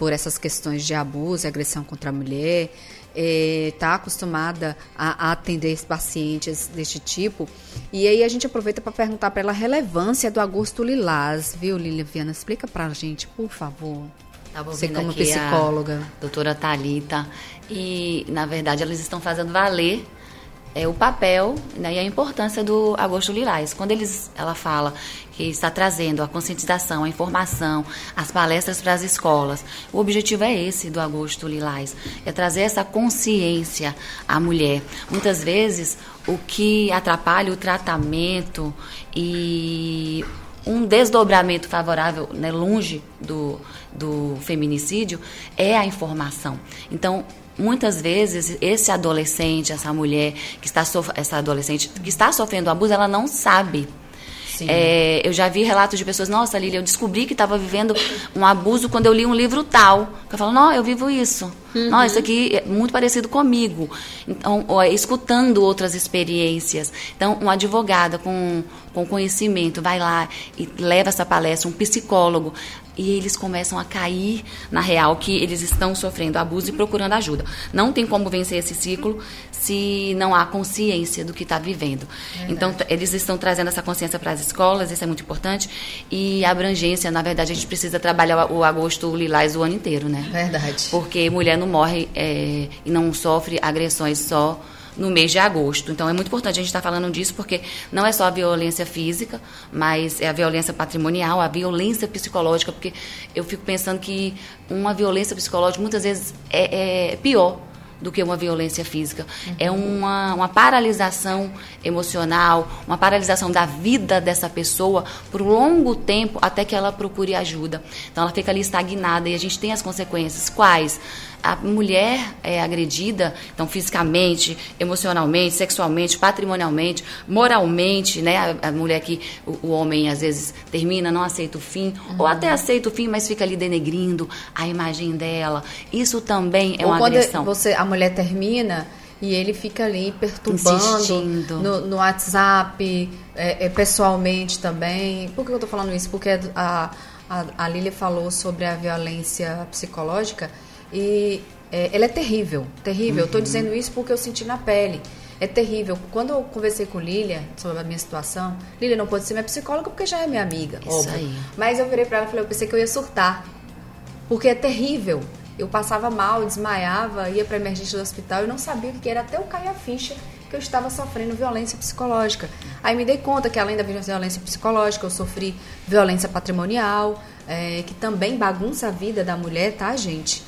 por essas questões de abuso e agressão contra a mulher, está é, acostumada a, a atender pacientes deste tipo. E aí a gente aproveita para perguntar para ela a relevância do agosto lilás, viu, Liliana? Explica para a gente, por favor. Estava Você ouvindo como aqui psicóloga. A doutora Thalita. E, na verdade, eles estão fazendo valer é, o papel, né, e a importância do agosto lilás. Quando eles, ela fala que está trazendo a conscientização, a informação, as palestras para as escolas, o objetivo é esse do agosto lilás, é trazer essa consciência à mulher. Muitas vezes, o que atrapalha o tratamento e um desdobramento favorável, né, longe do, do feminicídio, é a informação. Então, muitas vezes, esse adolescente, essa mulher, que está sof- essa adolescente que está sofrendo abuso, ela não sabe. É, eu já vi relatos de pessoas, nossa, Lília, eu descobri que estava vivendo um abuso quando eu li um livro tal. Eu falo, não, eu vivo isso. Uhum. Não, isso aqui é muito parecido comigo. Então, ó, escutando outras experiências. Então, uma advogada com, com conhecimento vai lá e leva essa palestra, um psicólogo, e eles começam a cair na real que eles estão sofrendo abuso e procurando ajuda. Não tem como vencer esse ciclo se não há consciência do que está vivendo. Verdade. Então, t- eles estão trazendo essa consciência para as escolas, isso é muito importante. E a abrangência, na verdade, a gente precisa trabalhar o, o agosto lilás o ano inteiro, né? Verdade. Porque mulher não morre é, e não sofre agressões só no mês de agosto. Então, é muito importante a gente estar falando disso, porque não é só a violência física, mas é a violência patrimonial, a violência psicológica, porque eu fico pensando que uma violência psicológica muitas vezes é, é pior do que uma violência física. Uhum. É uma, uma paralisação emocional, uma paralisação da vida dessa pessoa por um longo tempo até que ela procure ajuda. Então, ela fica ali estagnada e a gente tem as consequências. Quais? A mulher é agredida, então, fisicamente, emocionalmente, sexualmente, patrimonialmente, moralmente, né? A, a mulher que o, o homem, às vezes, termina, não aceita o fim, uhum. ou até aceita o fim, mas fica ali denegrindo a imagem dela. Isso também é ou uma quando agressão. Você, a mulher termina e ele fica ali perturbando no, no WhatsApp, é, é, pessoalmente também. Por que eu tô falando isso? Porque a, a, a Lília falou sobre a violência psicológica e é, ela é terrível, terrível. Uhum. Eu tô dizendo isso porque eu senti na pele. É terrível. Quando eu conversei com Lília sobre a minha situação, Lília não pode ser minha psicóloga porque já é minha amiga, isso óbvio. Aí. Mas eu virei pra ela e falei, eu pensei que eu ia surtar. Porque é terrível. Eu passava mal, desmaiava, ia para a emergência do hospital e não sabia o que era, até eu cair a ficha que eu estava sofrendo violência psicológica. Aí me dei conta que além da violência psicológica, eu sofri violência patrimonial, é, que também bagunça a vida da mulher, tá, gente?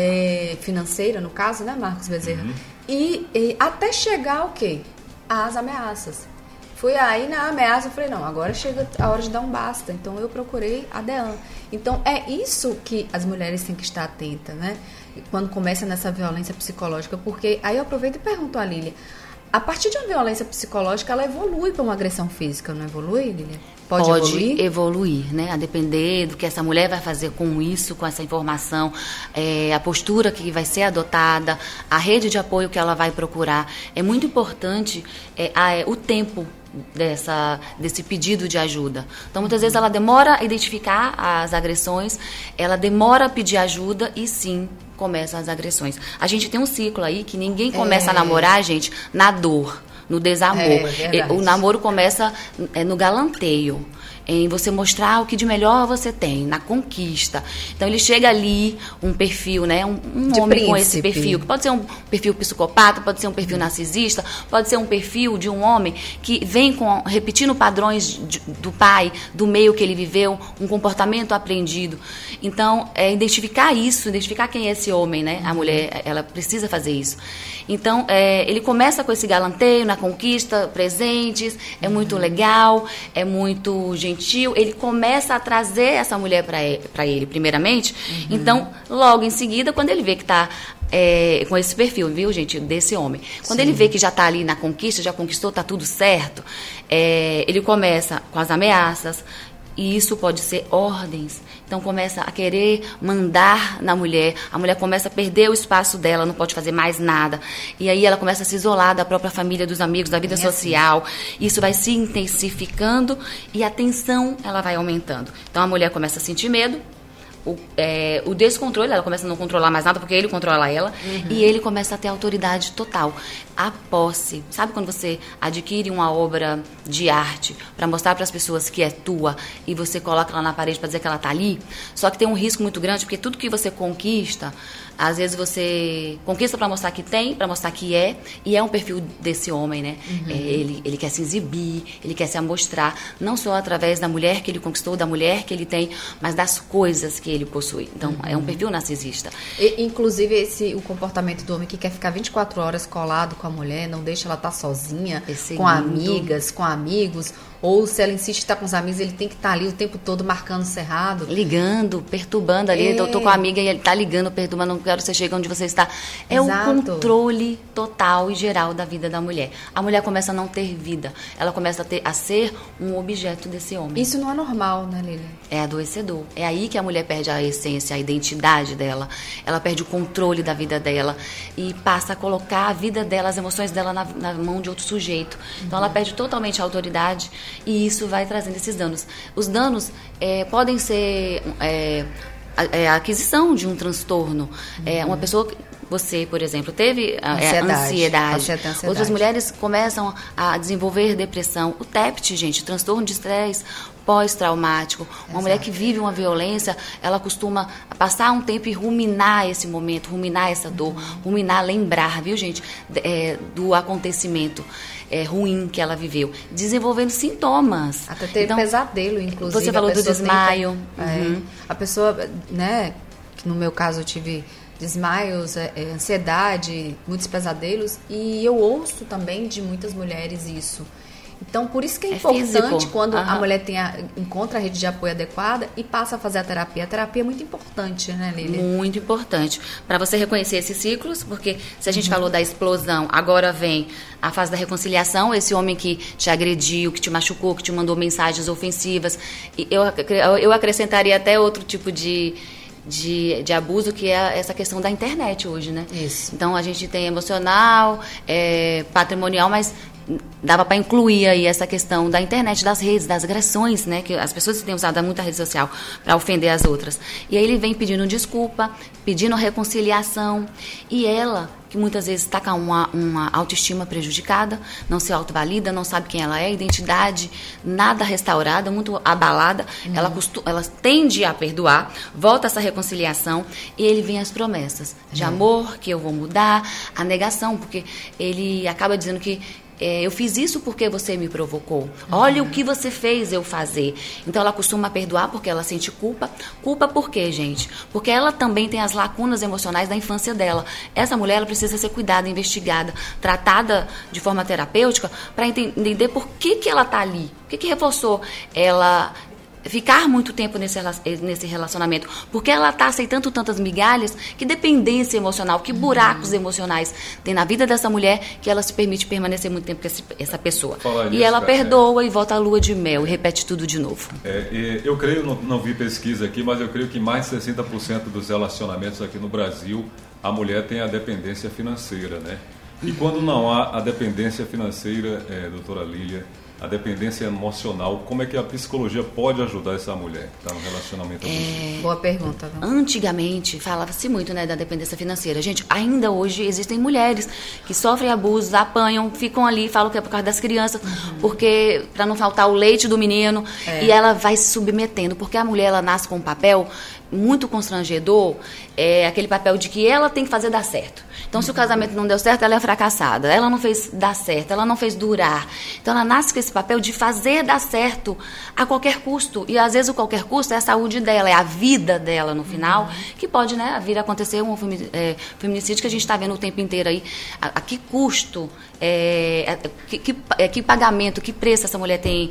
É, financeira, no caso, né, Marcos Bezerra? Uhum. E, e até chegar ao quê? Às ameaças. Fui aí na ameaça, eu falei, não, agora chega a hora de dar um basta. Então, eu procurei a DEAN. Então, é isso que as mulheres têm que estar atentas, né? Quando começa nessa violência psicológica. Porque aí eu aproveito e pergunto a Lília, a partir de uma violência psicológica, ela evolui para uma agressão física, não evolui, Lília? Pode, Pode evoluir? evoluir, né? A depender do que essa mulher vai fazer com isso, com essa informação, é, a postura que vai ser adotada, a rede de apoio que ela vai procurar. É muito importante é, a, o tempo dessa, desse pedido de ajuda. Então, muitas vezes ela demora a identificar as agressões, ela demora a pedir ajuda e sim, começam as agressões. A gente tem um ciclo aí que ninguém começa é. a namorar, gente, na dor, no desamor. É, o namoro começa é, no galanteio, em você mostrar o que de melhor você tem, na conquista. Então, ele chega ali, um perfil, né? Um, um homem príncipe. Com esse perfil, que pode ser um perfil psicopata, pode ser um perfil narcisista, pode ser um perfil de um homem que vem com, repetindo padrões de, do pai, do meio que ele viveu, um comportamento aprendido. Então, é identificar isso, identificar quem é esse homem, né? A mulher, ela precisa fazer isso. Então, é, ele começa com esse galanteio, na conquista, presentes, é muito legal, é muito gentil. Ele começa a trazer essa mulher para ele, ele, primeiramente. Uhum. Então, logo em seguida, quando ele vê que está é, com esse perfil, viu, gente, desse homem. Quando Sim. ele vê que já está ali na conquista, já conquistou, está tudo certo, é, ele começa com as ameaças. E isso pode ser ordens. Então, começa a querer mandar na mulher. A mulher começa a perder o espaço dela, não pode fazer mais nada. E aí ela começa a se isolar da própria família, dos amigos, da vida é social. Assim. Isso vai se intensificando e a tensão ela vai aumentando. Então, a mulher começa a sentir medo. o, é, o descontrole, ela começa a não controlar mais nada, porque ele controla ela, uhum. e ele começa a ter autoridade total. A posse, sabe quando você adquire uma obra de arte para mostrar para as pessoas que é tua e você coloca ela na parede para dizer que ela tá ali? Só que tem um risco muito grande, porque tudo que você conquista, às vezes você conquista para mostrar que tem, para mostrar que é, e é um perfil desse homem, né? Uhum. É, ele, ele quer se exibir, ele quer se amostrar, não só através da mulher que ele conquistou, da mulher que ele tem, mas das coisas que ele possui. Então, uhum. é um perfil narcisista. E, inclusive, esse, o comportamento do homem que quer ficar vinte e quatro horas colado com a mulher, não deixa ela estar sozinha, com amigas, com amigos, ou se ela insiste em estar com os amigos, ele tem que estar ali o tempo todo marcando cerrado. Ligando, perturbando ali. É. Eu tô com a amiga e ele tá ligando, perturbando, não quero que você chegue onde você está. É Exato. O controle total e geral da vida da mulher. A mulher começa a não ter vida. Ela começa a, ter, a ser um objeto desse homem. Isso não é normal, né, Lilian? É adoecedor. É aí que a mulher perde a essência, a identidade dela. Ela perde o controle da vida dela e passa a colocar a vida dela, as emoções dela na, na mão de outro sujeito. Então, uhum. ela perde totalmente a autoridade. E isso vai trazendo esses danos. Os danos é, podem ser é, a, a aquisição de um transtorno. Uhum. É, uma pessoa, você, por exemplo, teve ansiedade. ansiedade. ansiedade. Outras mulheres começam a desenvolver depressão. O T E P T, gente, transtorno de estresse pós-traumático. Uma Exato. Mulher que vive uma violência, ela costuma passar um tempo e ruminar esse momento, ruminar essa dor, uhum. ruminar, lembrar, viu, gente, é, do acontecimento é, ruim que ela viveu, desenvolvendo sintomas. Até ter então, pesadelo, inclusive. Você falou do desmaio. Tem, uhum. é, a pessoa, né, que no meu caso eu tive desmaios, é, é, ansiedade, muitos pesadelos, e eu ouço também de muitas mulheres isso. Então, por isso que é, é importante físico. Quando uhum. a mulher tem a, encontra a rede de apoio adequada e passa a fazer a terapia. A terapia é muito importante, né, Lili? Muito importante. Para você reconhecer esses ciclos, porque se a gente uhum. falou da explosão, agora vem a fase da reconciliação, esse homem que te agrediu, que te machucou, que te mandou mensagens ofensivas. E eu, eu acrescentaria até outro tipo de... De, de abuso, que é essa questão da internet hoje, né? Isso. Então, a gente tem emocional, é, patrimonial, mas dava para incluir aí essa questão da internet, das redes, das agressões, né? Que as pessoas têm usado muita rede social para ofender as outras. E aí ele vem pedindo desculpa, pedindo reconciliação, e ela, que muitas vezes está com uma, uma autoestima prejudicada, não se autovalida, não sabe quem ela é, identidade nada restaurada, muito abalada, uhum. ela, costu, ela tende a perdoar, volta essa reconciliação, e ele vem as promessas de uhum. amor, que eu vou mudar, a negação, porque ele acaba dizendo que É, eu fiz isso porque você me provocou. Uhum. Olha o que você fez eu fazer. Então ela costuma perdoar porque ela sente culpa. Culpa por quê, gente? Porque ela também tem as lacunas emocionais da infância dela. Essa mulher ela precisa ser cuidada, investigada, tratada de forma terapêutica para entender por que, que ela está ali. O que, que reforçou ela ficar muito tempo nesse, nesse relacionamento, porque ela está aceitando tantas migalhas, que dependência emocional, que buracos uhum. emocionais tem na vida dessa mulher, que ela se permite permanecer muito tempo com esse, essa pessoa. Falar e nisso, ela perdoa é. e volta à lua de mel e repete tudo de novo. É, eu creio, não, não vi pesquisa aqui, mas eu creio que mais de sessenta por cento dos relacionamentos aqui no Brasil, a mulher tem a dependência financeira, né? E quando não há a dependência financeira, é, doutora Lília, a dependência emocional, como é que a psicologia pode ajudar essa mulher que está no relacionamento abusivo? É, boa pergunta. Não? Antigamente, falava-se muito, né, da dependência financeira. Gente, ainda hoje existem mulheres que sofrem abusos, apanham, ficam ali, falam que é por causa das crianças, uhum. porque para não faltar o leite do menino, é. e ela vai se submetendo, porque a mulher ela nasce com um papel muito constrangedor, é aquele papel de que ela tem que fazer dar certo. Então, se o casamento não deu certo, ela é fracassada. Ela não fez dar certo, ela não fez durar. Então, ela nasce com esse papel de fazer dar certo a qualquer custo. E, às vezes, o qualquer custo é a saúde dela, é a vida dela no final, uhum. que pode, né, vir a acontecer um é, feminicídio que a gente está vendo o tempo inteiro aí. A, a que custo, é, a, que, que, é, que pagamento, que preço essa mulher tem...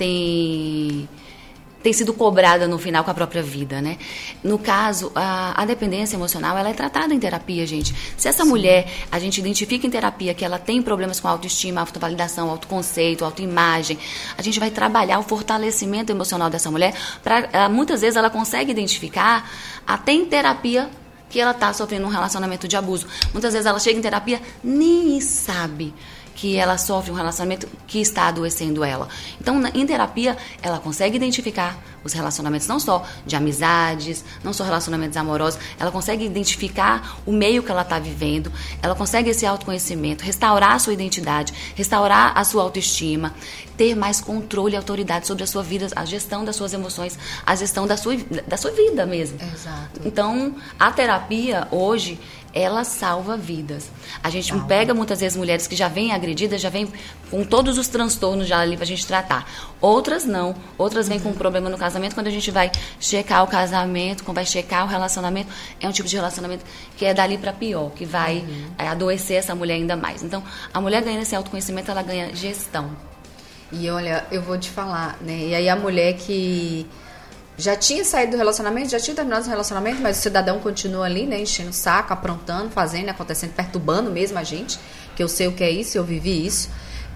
tem tem sido cobrada no final com a própria vida, né? No caso, a, a dependência emocional, ela é tratada em terapia, gente. Se essa Sim. mulher, a gente identifica em terapia que ela tem problemas com autoestima, autovalidação, autoconceito, autoimagem, a gente vai trabalhar o fortalecimento emocional dessa mulher, para muitas vezes ela consegue identificar, até em terapia, que ela está sofrendo um relacionamento de abuso. Muitas vezes ela chega em terapia, nem sabe que ela sofre um relacionamento que está adoecendo ela. Então, na, em terapia, ela consegue identificar os relacionamentos não só de amizades, não só relacionamentos amorosos, ela consegue identificar o meio que ela está vivendo, ela consegue esse autoconhecimento, restaurar a sua identidade, restaurar a sua autoestima, ter mais controle e autoridade sobre a sua vida, a gestão das suas emoções, a gestão da sua, da sua vida mesmo. Exato. Então, a terapia hoje, ela salva vidas. A gente salva. Pega muitas vezes mulheres que já vêm agredidas, já vêm com todos os transtornos já ali pra gente tratar. Outras não. Outras vêm uhum. com um problema no casamento. Quando a gente vai checar o casamento, quando vai checar o relacionamento, é um tipo de relacionamento que é dali pra pior, que vai uhum. é, adoecer essa mulher ainda mais. Então, a mulher ganhando esse autoconhecimento, ela ganha gestão. E olha, eu vou te falar, né? E aí a mulher que já tinha saído do relacionamento, já tinha terminado o relacionamento, mas o cidadão continua ali, né? Enchendo o saco, aprontando, fazendo, acontecendo, perturbando mesmo a gente, que eu sei o que é isso, eu vivi isso.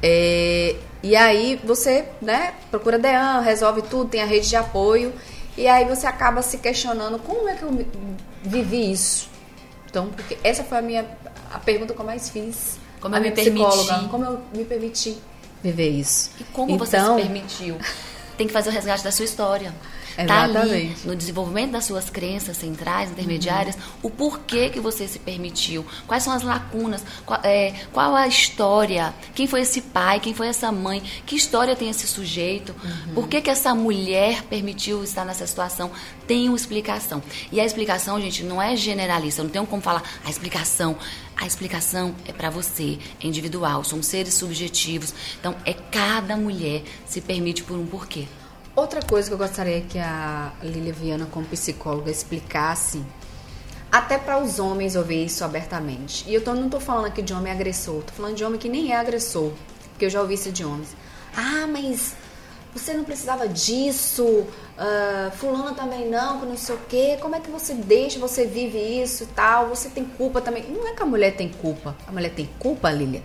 É, e aí você, né, procura D E A N, resolve tudo, tem a rede de apoio, e aí você acaba se questionando, como é que eu vivi isso? Então, porque essa foi a minha a pergunta que eu mais fiz. Como eu me permiti. Como eu me permiti viver isso. E como então, você se permitiu? Tem que fazer o resgate da sua história. Está ali no desenvolvimento das suas crenças centrais, intermediárias, uhum. o porquê que você se permitiu, quais são as lacunas, qual, é, qual a história, quem foi esse pai, quem foi essa mãe, que história tem esse sujeito, uhum. por que que essa mulher permitiu estar nessa situação, tem uma explicação. E a explicação, gente, não é generalista, eu não tenho como falar a explicação. A explicação é para você, é individual, somos seres subjetivos, então é cada mulher se permite por um porquê. Outra coisa que eu gostaria que a Lília Viana, como psicóloga, explicasse, até para os homens ouvir isso abertamente. E eu tô, não estou falando aqui de homem agressor, estou falando de homem que nem é agressor, porque eu já ouvi isso de homens. Ah, mas você não precisava disso, uh, fulana também não, que não sei o quê, como é que você deixa, você vive isso e tal, você tem culpa também. Não é que a mulher tem culpa, a mulher tem culpa, Lília?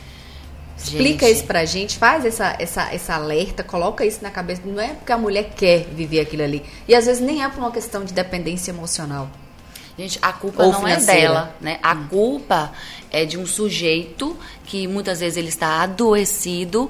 Explica gente. Isso pra gente, faz essa, essa, essa alerta, coloca isso na cabeça. Não é porque a mulher quer viver aquilo ali. E às vezes nem é por uma questão de dependência emocional. Gente, a culpa Ou não financeira. É dela, né? A hum. culpa é de um sujeito que muitas vezes ele está adoecido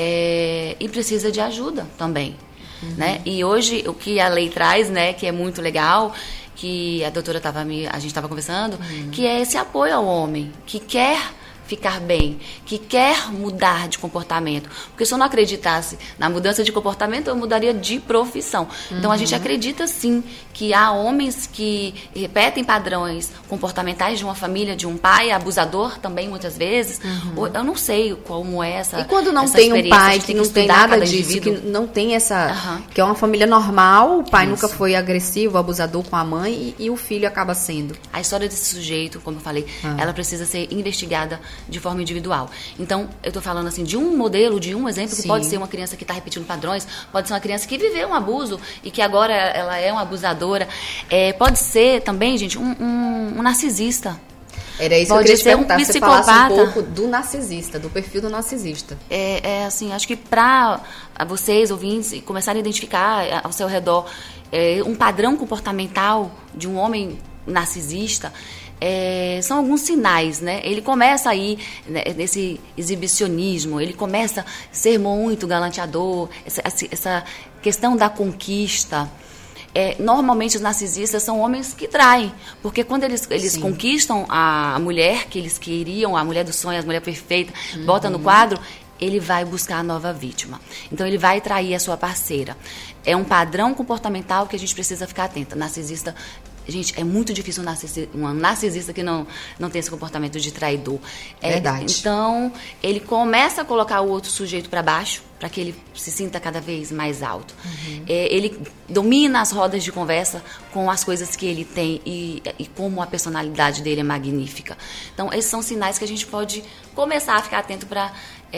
é, e precisa de ajuda também, uhum. né? E hoje o que a lei traz, né, que é muito legal, que a doutora tava me, a gente estava conversando, uhum. que é esse apoio ao homem que quer ficar bem, que quer mudar de comportamento. Porque se eu não acreditasse na mudança de comportamento, eu mudaria de profissão. Uhum. Então, a gente acredita, sim, que há homens que repetem padrões comportamentais de uma família, de um pai, abusador também, muitas vezes. Uhum. Eu não sei como é essa E quando não essa tem um pai que, que não tem nada disso, indivíduo. Que não tem essa... Uhum. Que é uma família normal, o pai Isso. nunca foi agressivo, abusador com a mãe, e, e o filho acaba sendo. A história desse sujeito, como eu falei, uhum. ela precisa ser investigada de forma individual. Então, eu tô falando assim de um modelo, de um exemplo, que Sim. pode ser uma criança que está repetindo padrões, pode ser uma criança que viveu um abuso e que agora ela é uma abusadora. É, pode ser também, gente, um, um, um narcisista. Era isso pode que eu queria te ser perguntar, um psicopata. Você falasse um pouco do narcisista, do perfil do narcisista. É, é assim, acho que para vocês, ouvintes, começarem a identificar ao seu redor é, um padrão comportamental de um homem narcisista, É, são alguns sinais, né? Ele começa aí né, nesse exibicionismo, ele começa a ser muito galanteador, essa, essa questão da conquista. É, normalmente os narcisistas são homens que traem, porque quando eles, eles conquistam a mulher que eles queriam, a mulher dos sonhos, a mulher perfeita, uhum. bota no quadro, ele vai buscar a nova vítima. Então, ele vai trair a sua parceira. É um padrão comportamental que a gente precisa ficar atenta. Narcisista... Gente, é muito difícil um narcisista, um narcisista que não, não tem esse comportamento de traidor. É, Verdade. Então, ele começa a colocar o outro sujeito para baixo, para que ele se sinta cada vez mais alto. Uhum. É, ele domina as rodas de conversa com as coisas que ele tem e, e como a personalidade dele é magnífica. Então, esses são sinais que a gente pode começar a ficar atento para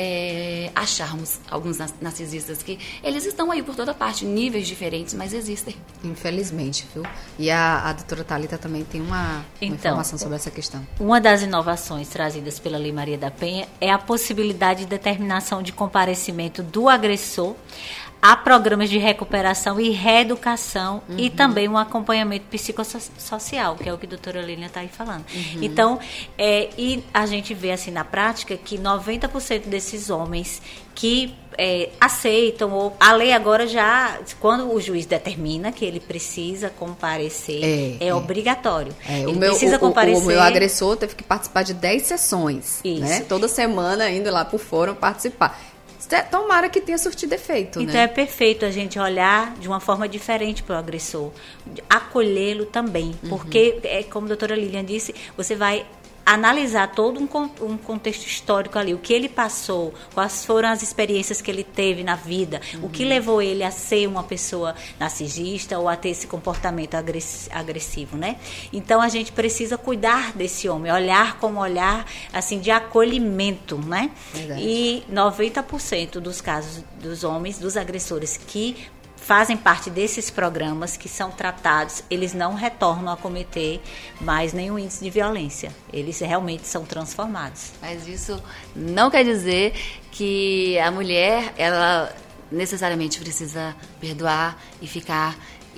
é, acharmos alguns narcisistas que eles estão aí por toda parte, níveis diferentes, mas existem. Infelizmente, viu? E a, a doutora Thalita também tem uma, então, uma informação sobre essa questão. Uma das inovações trazidas pela Lei Maria da Penha é a possibilidade de determinação de comparecimento do agressor há programas de recuperação e reeducação Uhum. e também um acompanhamento psicossocial, que é o que a doutora Lilian está aí falando. Uhum. Então, é, e a gente vê assim na prática que noventa por cento desses homens que é, aceitam, ou a lei agora já, quando o juiz determina que ele precisa comparecer, É, é, é. obrigatório. É, ele o, meu, precisa o, comparecer. o meu agressor teve que participar de dez sessões, Isso. né? Toda semana indo lá pro fórum participar. Tomara que tenha surtido efeito, Então né? é perfeito a gente olhar de uma forma diferente para o agressor, acolhê-lo também, Uhum. porque, é, como a doutora Lilian disse, você vai analisar todo um, con- um contexto histórico ali, o que ele passou, quais foram as experiências que ele teve na vida, Uhum. o que levou ele a ser uma pessoa narcisista ou a ter esse comportamento agress- agressivo, né? Então a gente precisa cuidar desse homem, olhar como olhar assim de acolhimento, né? Verdade. E noventa por cento dos casos dos homens, dos agressores que fazem parte desses programas que são tratados, eles não retornam a cometer mais nenhum índice de violência. Eles realmente são transformados. Mas isso não quer dizer que a mulher, ela necessariamente precisa perdoar e ficar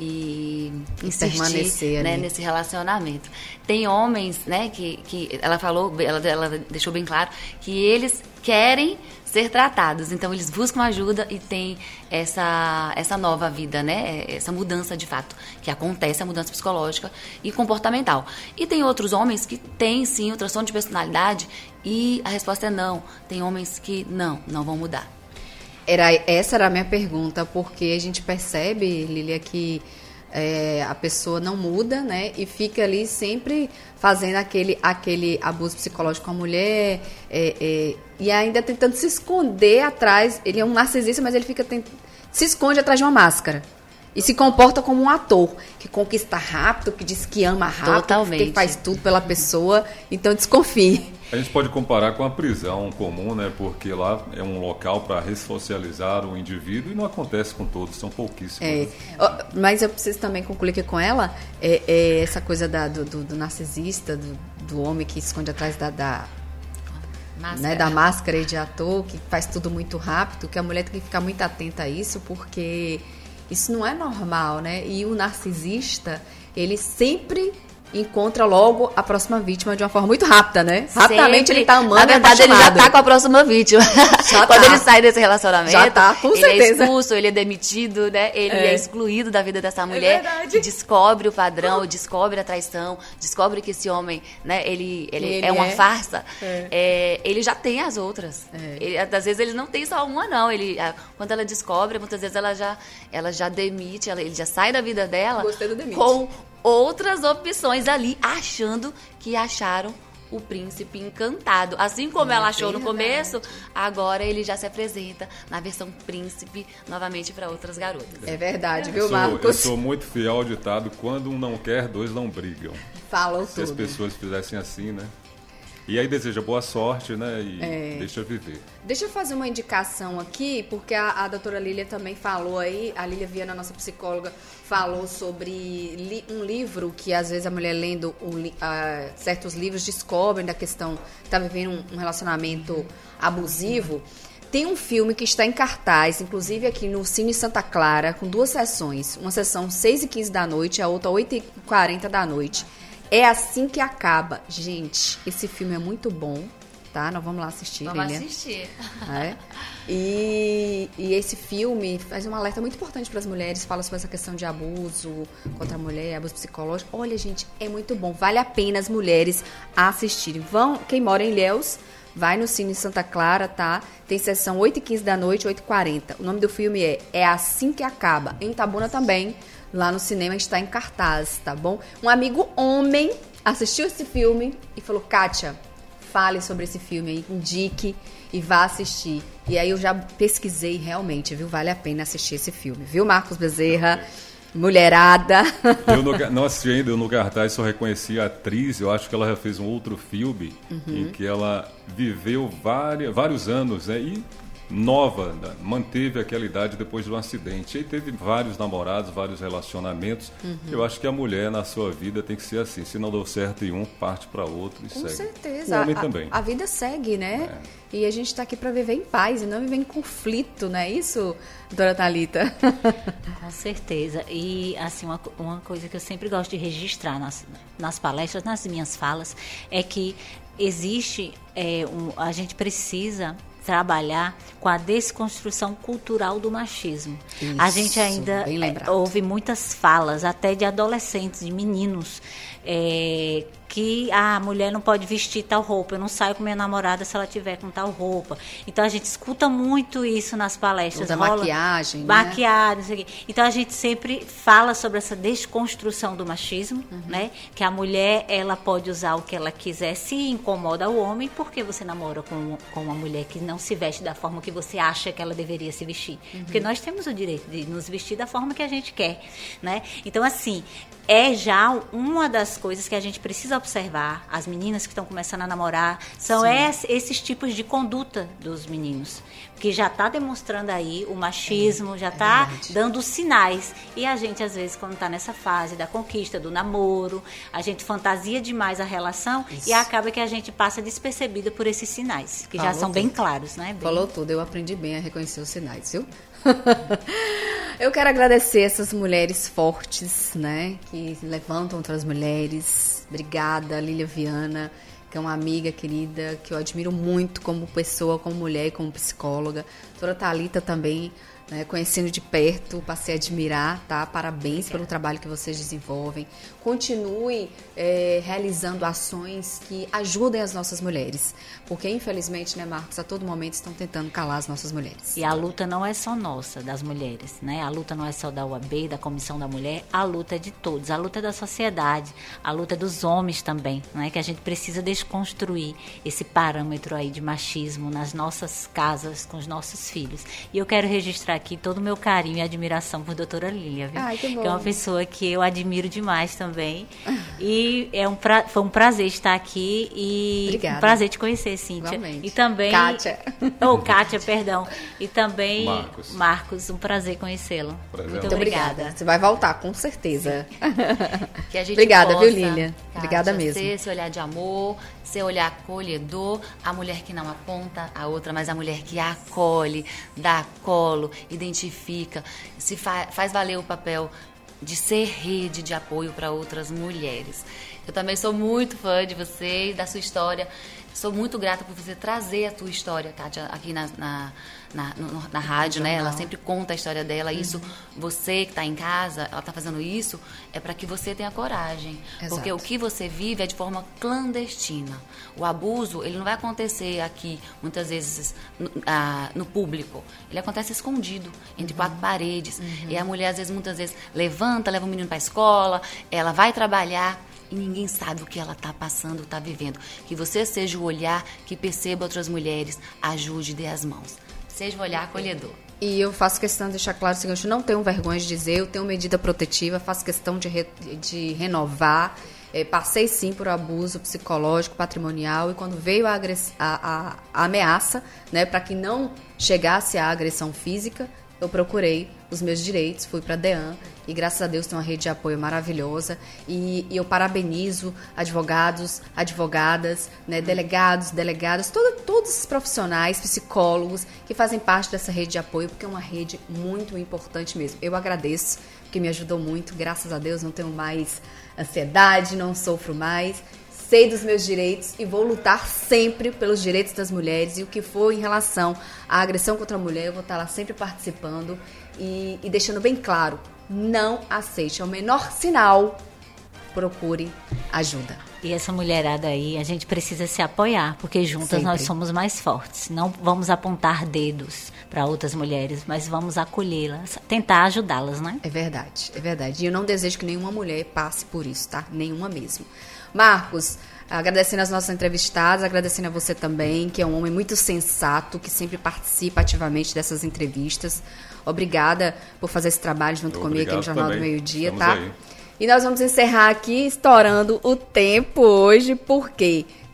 e insistir, permanecer né, ali. nesse relacionamento. Tem homens, né, que, que ela falou, ela, ela deixou bem claro que eles querem ser tratados, então eles buscam ajuda e tem essa, essa nova vida, né? Essa mudança de fato, que acontece, a mudança psicológica e comportamental. E tem outros homens que têm sim o transtorno de personalidade e a resposta é não. Tem homens que não, não vão mudar. Era, essa era a minha pergunta, porque a gente percebe, Lília, que é, a pessoa não muda, né? E fica ali sempre fazendo aquele, aquele abuso psicológico com a mulher, é, é, e ainda tentando se esconder atrás. Ele é um narcisista, mas ele fica tent... se esconde atrás de uma máscara. E se comporta como um ator, que conquista rápido, que diz que ama rápido, Totalmente. que faz tudo pela pessoa. Então desconfie. A gente pode comparar com a prisão comum, né? Porque lá é um local para ressocializar o indivíduo e não acontece com todos, são pouquíssimos. É, né? ó, mas eu preciso também concluir aqui com ela é, é essa coisa da, do, do, do narcisista, do, do homem que se esconde atrás da, da, Máscara. né, da máscara e de ator, que faz tudo muito rápido, que a mulher tem que ficar muito atenta a isso, porque isso não é normal, né? E o narcisista, ele sempre encontra logo a próxima vítima de uma forma muito rápida, né? Rapidamente Sempre. ele tá amando. Na verdade, e ele já tá com a próxima vítima. Já Quando tá. ele sai desse relacionamento, Já tá, com ele certeza. é expulso, ele é demitido, né? Ele é, É. excluído da vida dessa mulher. verdade. Descobre o padrão, descobre a traição, descobre que esse homem, né? Ele, ele, Ele é uma é. farsa. É. É, ele já tem as outras. É. Ele, às vezes ele não tem só uma, não. Ele, a- quando ela descobre, muitas vezes ela já, ela já demite, ela- ele já sai da vida dela Gostei do demite. com outras opções ali, achando que acharam o príncipe encantado. Assim como É ela achou no verdade. começo, agora ele já se apresenta na versão príncipe novamente para outras garotas. É verdade, Eu viu, sou, eu Marcos? sou muito fiel ao ditado: quando um não quer, dois não brigam. Falou Se as tudo. pessoas fizessem assim, né? E aí deseja boa sorte, né? E É. deixa viver. Deixa eu fazer uma indicação aqui, porque a, a doutora Lília também falou aí, a Lília Viana, nossa psicóloga, falou sobre li, um livro que às vezes a mulher lendo um, li- ah, certos livros descobrem da questão, está vivendo um, um relacionamento abusivo. Tem um filme que está em cartaz, inclusive aqui no Cine Santa Clara, com duas sessões. Uma sessão seis e quinze da noite, a outra oito e quarenta da noite. É Assim que Acaba. Gente, esse filme é muito bom, tá? Nós vamos lá assistir, Vamos Lília. assistir. É. E, e esse filme faz um alerta muito importante para as mulheres, fala sobre essa questão de abuso contra a mulher, abuso psicológico. Olha, gente, é muito bom, vale a pena as mulheres assistirem. Vão, quem mora em Ilhéus, vai no Cine Santa Clara, tá? Tem sessão oito e quinze da noite, oito e quarenta. O nome do filme é É Assim que Acaba. Em Itabuna também, lá no cinema está em cartaz, tá bom? Um amigo homem assistiu esse filme e falou: Kátia, fale sobre esse filme aí, indique e vá assistir. E aí eu já pesquisei realmente, viu? Vale a pena assistir esse filme, viu, Marcos Bezerra? Mulherada. Eu no, não assisti ainda, eu no cartaz só reconheci a atriz, eu acho que ela já fez um outro filme Uhum. em que ela viveu várias, vários anos, né? E nova, manteve aquela idade depois de um acidente. E aí teve vários namorados, vários relacionamentos. Uhum. Eu acho que a mulher na sua vida tem que ser assim. Se não deu certo em um, parte para outro e Com segue. Com certeza. O homem a, também. A vida segue, né? É. E a gente está aqui para viver em paz e não viver em conflito, não é isso, doutora Thalita? Com certeza. E, assim, uma, uma coisa que eu sempre gosto de registrar nas, nas palestras, nas minhas falas, é que existe, é, um, a gente precisa trabalhar com a desconstrução cultural do machismo. Isso, a gente ainda é, ouve muitas falas, até de adolescentes, de meninos, é, que ah, a mulher não pode vestir tal roupa, eu não saio com minha namorada se ela tiver com tal roupa. Então a gente escuta muito isso nas palestras. Da rola, maquiagem, maquiagem, não sei o quê. Então a gente sempre fala sobre essa desconstrução do machismo, uhum. né? Que a mulher, ela pode usar o que ela quiser, se incomoda o homem, porque você namora com, com uma mulher que não se veste da forma que você acha que ela deveria se vestir. Uhum. Porque nós temos o direito de nos vestir da forma que a gente quer, né? Então, assim, é já uma das coisas que a gente precisa observar. As meninas que estão começando a namorar, são es, esses tipos de conduta dos meninos, que já está demonstrando aí o machismo, é, já está é dando sinais. E a gente, às vezes, quando está nessa fase da conquista, do namoro, a gente fantasia demais a relação. Isso. E acaba que a gente passa despercebida por esses sinais, que Falou já são tudo. bem claros, né? Bem... Falou tudo, eu aprendi bem a reconhecer os sinais, viu? Eu quero agradecer essas mulheres fortes, né, que levantam outras mulheres. Obrigada, Lília Viana, que é uma amiga querida, que eu admiro muito como pessoa, como mulher e como psicóloga. A doutora Thalita também, né, conhecendo de perto, passei a admirar, tá? Parabéns pelo trabalho que vocês desenvolvem. Continue é, realizando ações que ajudem as nossas mulheres, porque infelizmente, né, Marcos, a todo momento estão tentando calar as nossas mulheres. E a luta não é só nossa, das mulheres, né? A luta não é só da U A B, da Comissão da Mulher, a luta é de todos, a luta é da sociedade, a luta é dos homens também, né? Que a gente precisa desconstruir esse parâmetro aí de machismo nas nossas casas, com os nossos filhos. E eu quero registrar aqui todo o meu carinho e admiração por doutora Lília, viu? Ai, que bom. Que é uma pessoa que eu admiro demais também. E é um pra... foi um prazer estar aqui e Obrigada. um prazer te conhecer, Cíntia. Igualmente. E também... Kátia. Oh, Kátia, perdão. E também Marcos. Marcos, um prazer conhecê-lo. Prazer. Muito, Muito obrigada. obrigada. Você vai voltar, com certeza. Que a gente Obrigada, possa, viu, Lília? Kátia, Obrigada mesmo. Ser esse olhar de amor, seu olhar acolhedor, a mulher que não aponta a outra, mas a mulher que acolhe, dá colo, identifica, se fa- faz valer o papel de ser rede de apoio para outras mulheres. Eu também sou muito fã de você e da sua história. Sou muito grata por você trazer a tua história, Kátia, aqui na, na, na, no, na rádio, né? Ela sempre conta a história dela. Uhum. Isso, você que está em casa, ela está fazendo isso, é para que você tenha coragem. Exato. Porque o que você vive é de forma clandestina. O abuso, ele não vai acontecer aqui, muitas vezes, no, ah, no público. Ele acontece escondido, entre uhum. quatro paredes. Uhum. E a mulher, às vezes, muitas vezes, levanta, leva o menino para a escola, ela vai trabalhar, e ninguém sabe o que ela está passando, está vivendo. Que você seja o olhar que perceba outras mulheres, ajude e dê as mãos. Seja o olhar acolhedor. E eu faço questão de deixar claro o seguinte, eu não tenho vergonha de dizer, eu tenho medida protetiva, faço questão de, re, de renovar. É, passei sim por abuso psicológico, patrimonial, e quando veio a, agress, a, a, a ameaça, né, para que não chegasse à agressão física, eu procurei os meus direitos, fui para a DEAN e graças a Deus tem uma rede de apoio maravilhosa e, e eu parabenizo advogados, advogadas, né, delegados, delegadas, todo, todos os profissionais, psicólogos que fazem parte dessa rede de apoio, porque é uma rede muito importante mesmo. Eu agradeço, porque me ajudou muito, graças a Deus não tenho mais ansiedade, não sofro mais. Sei dos meus direitos e vou lutar sempre pelos direitos das mulheres e o que for em relação à agressão contra a mulher, eu vou estar lá sempre participando e, e deixando bem claro, não aceite, é o menor sinal, procure ajuda. E essa mulherada aí, a gente precisa se apoiar, porque juntas sempre. Nós somos mais fortes. Não vamos apontar dedos para outras mulheres, mas vamos acolhê-las, tentar ajudá-las, né? É verdade, é verdade. E eu não desejo que nenhuma mulher passe por isso, tá? Nenhuma mesmo. Marcos, agradecendo as nossas entrevistadas, agradecendo a você também, que é um homem muito sensato, que sempre participa ativamente dessas entrevistas. Obrigada por fazer esse trabalho junto Obrigado comigo aqui no Jornal também. do Meio-Dia, tá? Aí. E nós vamos encerrar aqui estourando o tempo hoje, porque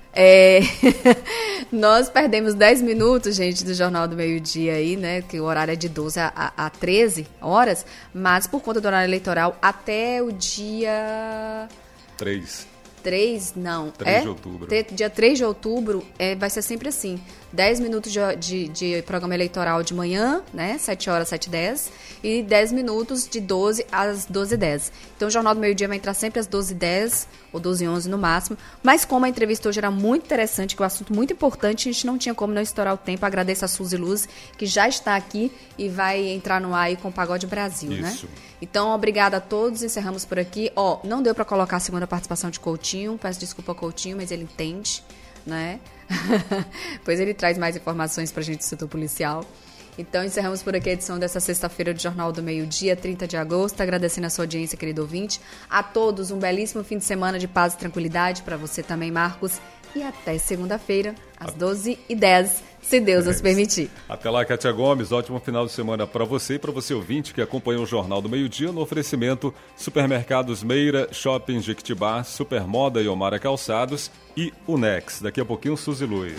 É... Nós perdemos dez minutos, gente, do Jornal do Meio-Dia aí, né? Que o horário é de doze a, a treze horas, mas por conta do horário eleitoral, até o dia... três. três, não. três é? de outubro. Dia três de outubro é, vai ser sempre assim. dez minutos de, de, de programa eleitoral de manhã, né? sete horas, sete e dez. E dez minutos de doze às doze e dez. Então o Jornal do Meio-Dia vai entrar sempre às doze e dez ou doze e onze no máximo. Mas como a entrevista hoje era muito interessante, que é um assunto muito importante, a gente não tinha como não estourar o tempo. Agradeço a Suzy Luz, que já está aqui e vai entrar no ar aí com o Pagode Brasil, Isso. né? Então, obrigada a todos. Encerramos por aqui. Ó, não deu para colocar a segunda participação de Coutinho. Peço desculpa ao Coutinho, mas ele entende, né? Pois ele traz mais informações pra gente do setor policial. Então, encerramos por aqui a edição dessa sexta-feira do Jornal do Meio-Dia, trinta de agosto. Agradecendo a sua audiência, querido ouvinte. A todos, um belíssimo fim de semana de paz e tranquilidade. Para você também, Marcos. E até segunda-feira, às doze e dez, se Deus nos permitir. Até lá, Kátia Gomes. Ótimo final de semana para você e para você ouvinte que acompanhou o Jornal do Meio-Dia no oferecimento Supermercados Meira, Shopping Jequitibá, Supermoda e Omara Calçados e Unex. Daqui a pouquinho, Suzy Luz.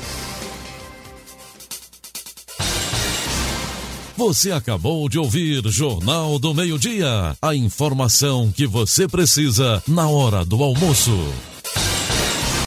Você acabou de ouvir Jornal do Meio-Dia. A informação que você precisa na hora do almoço.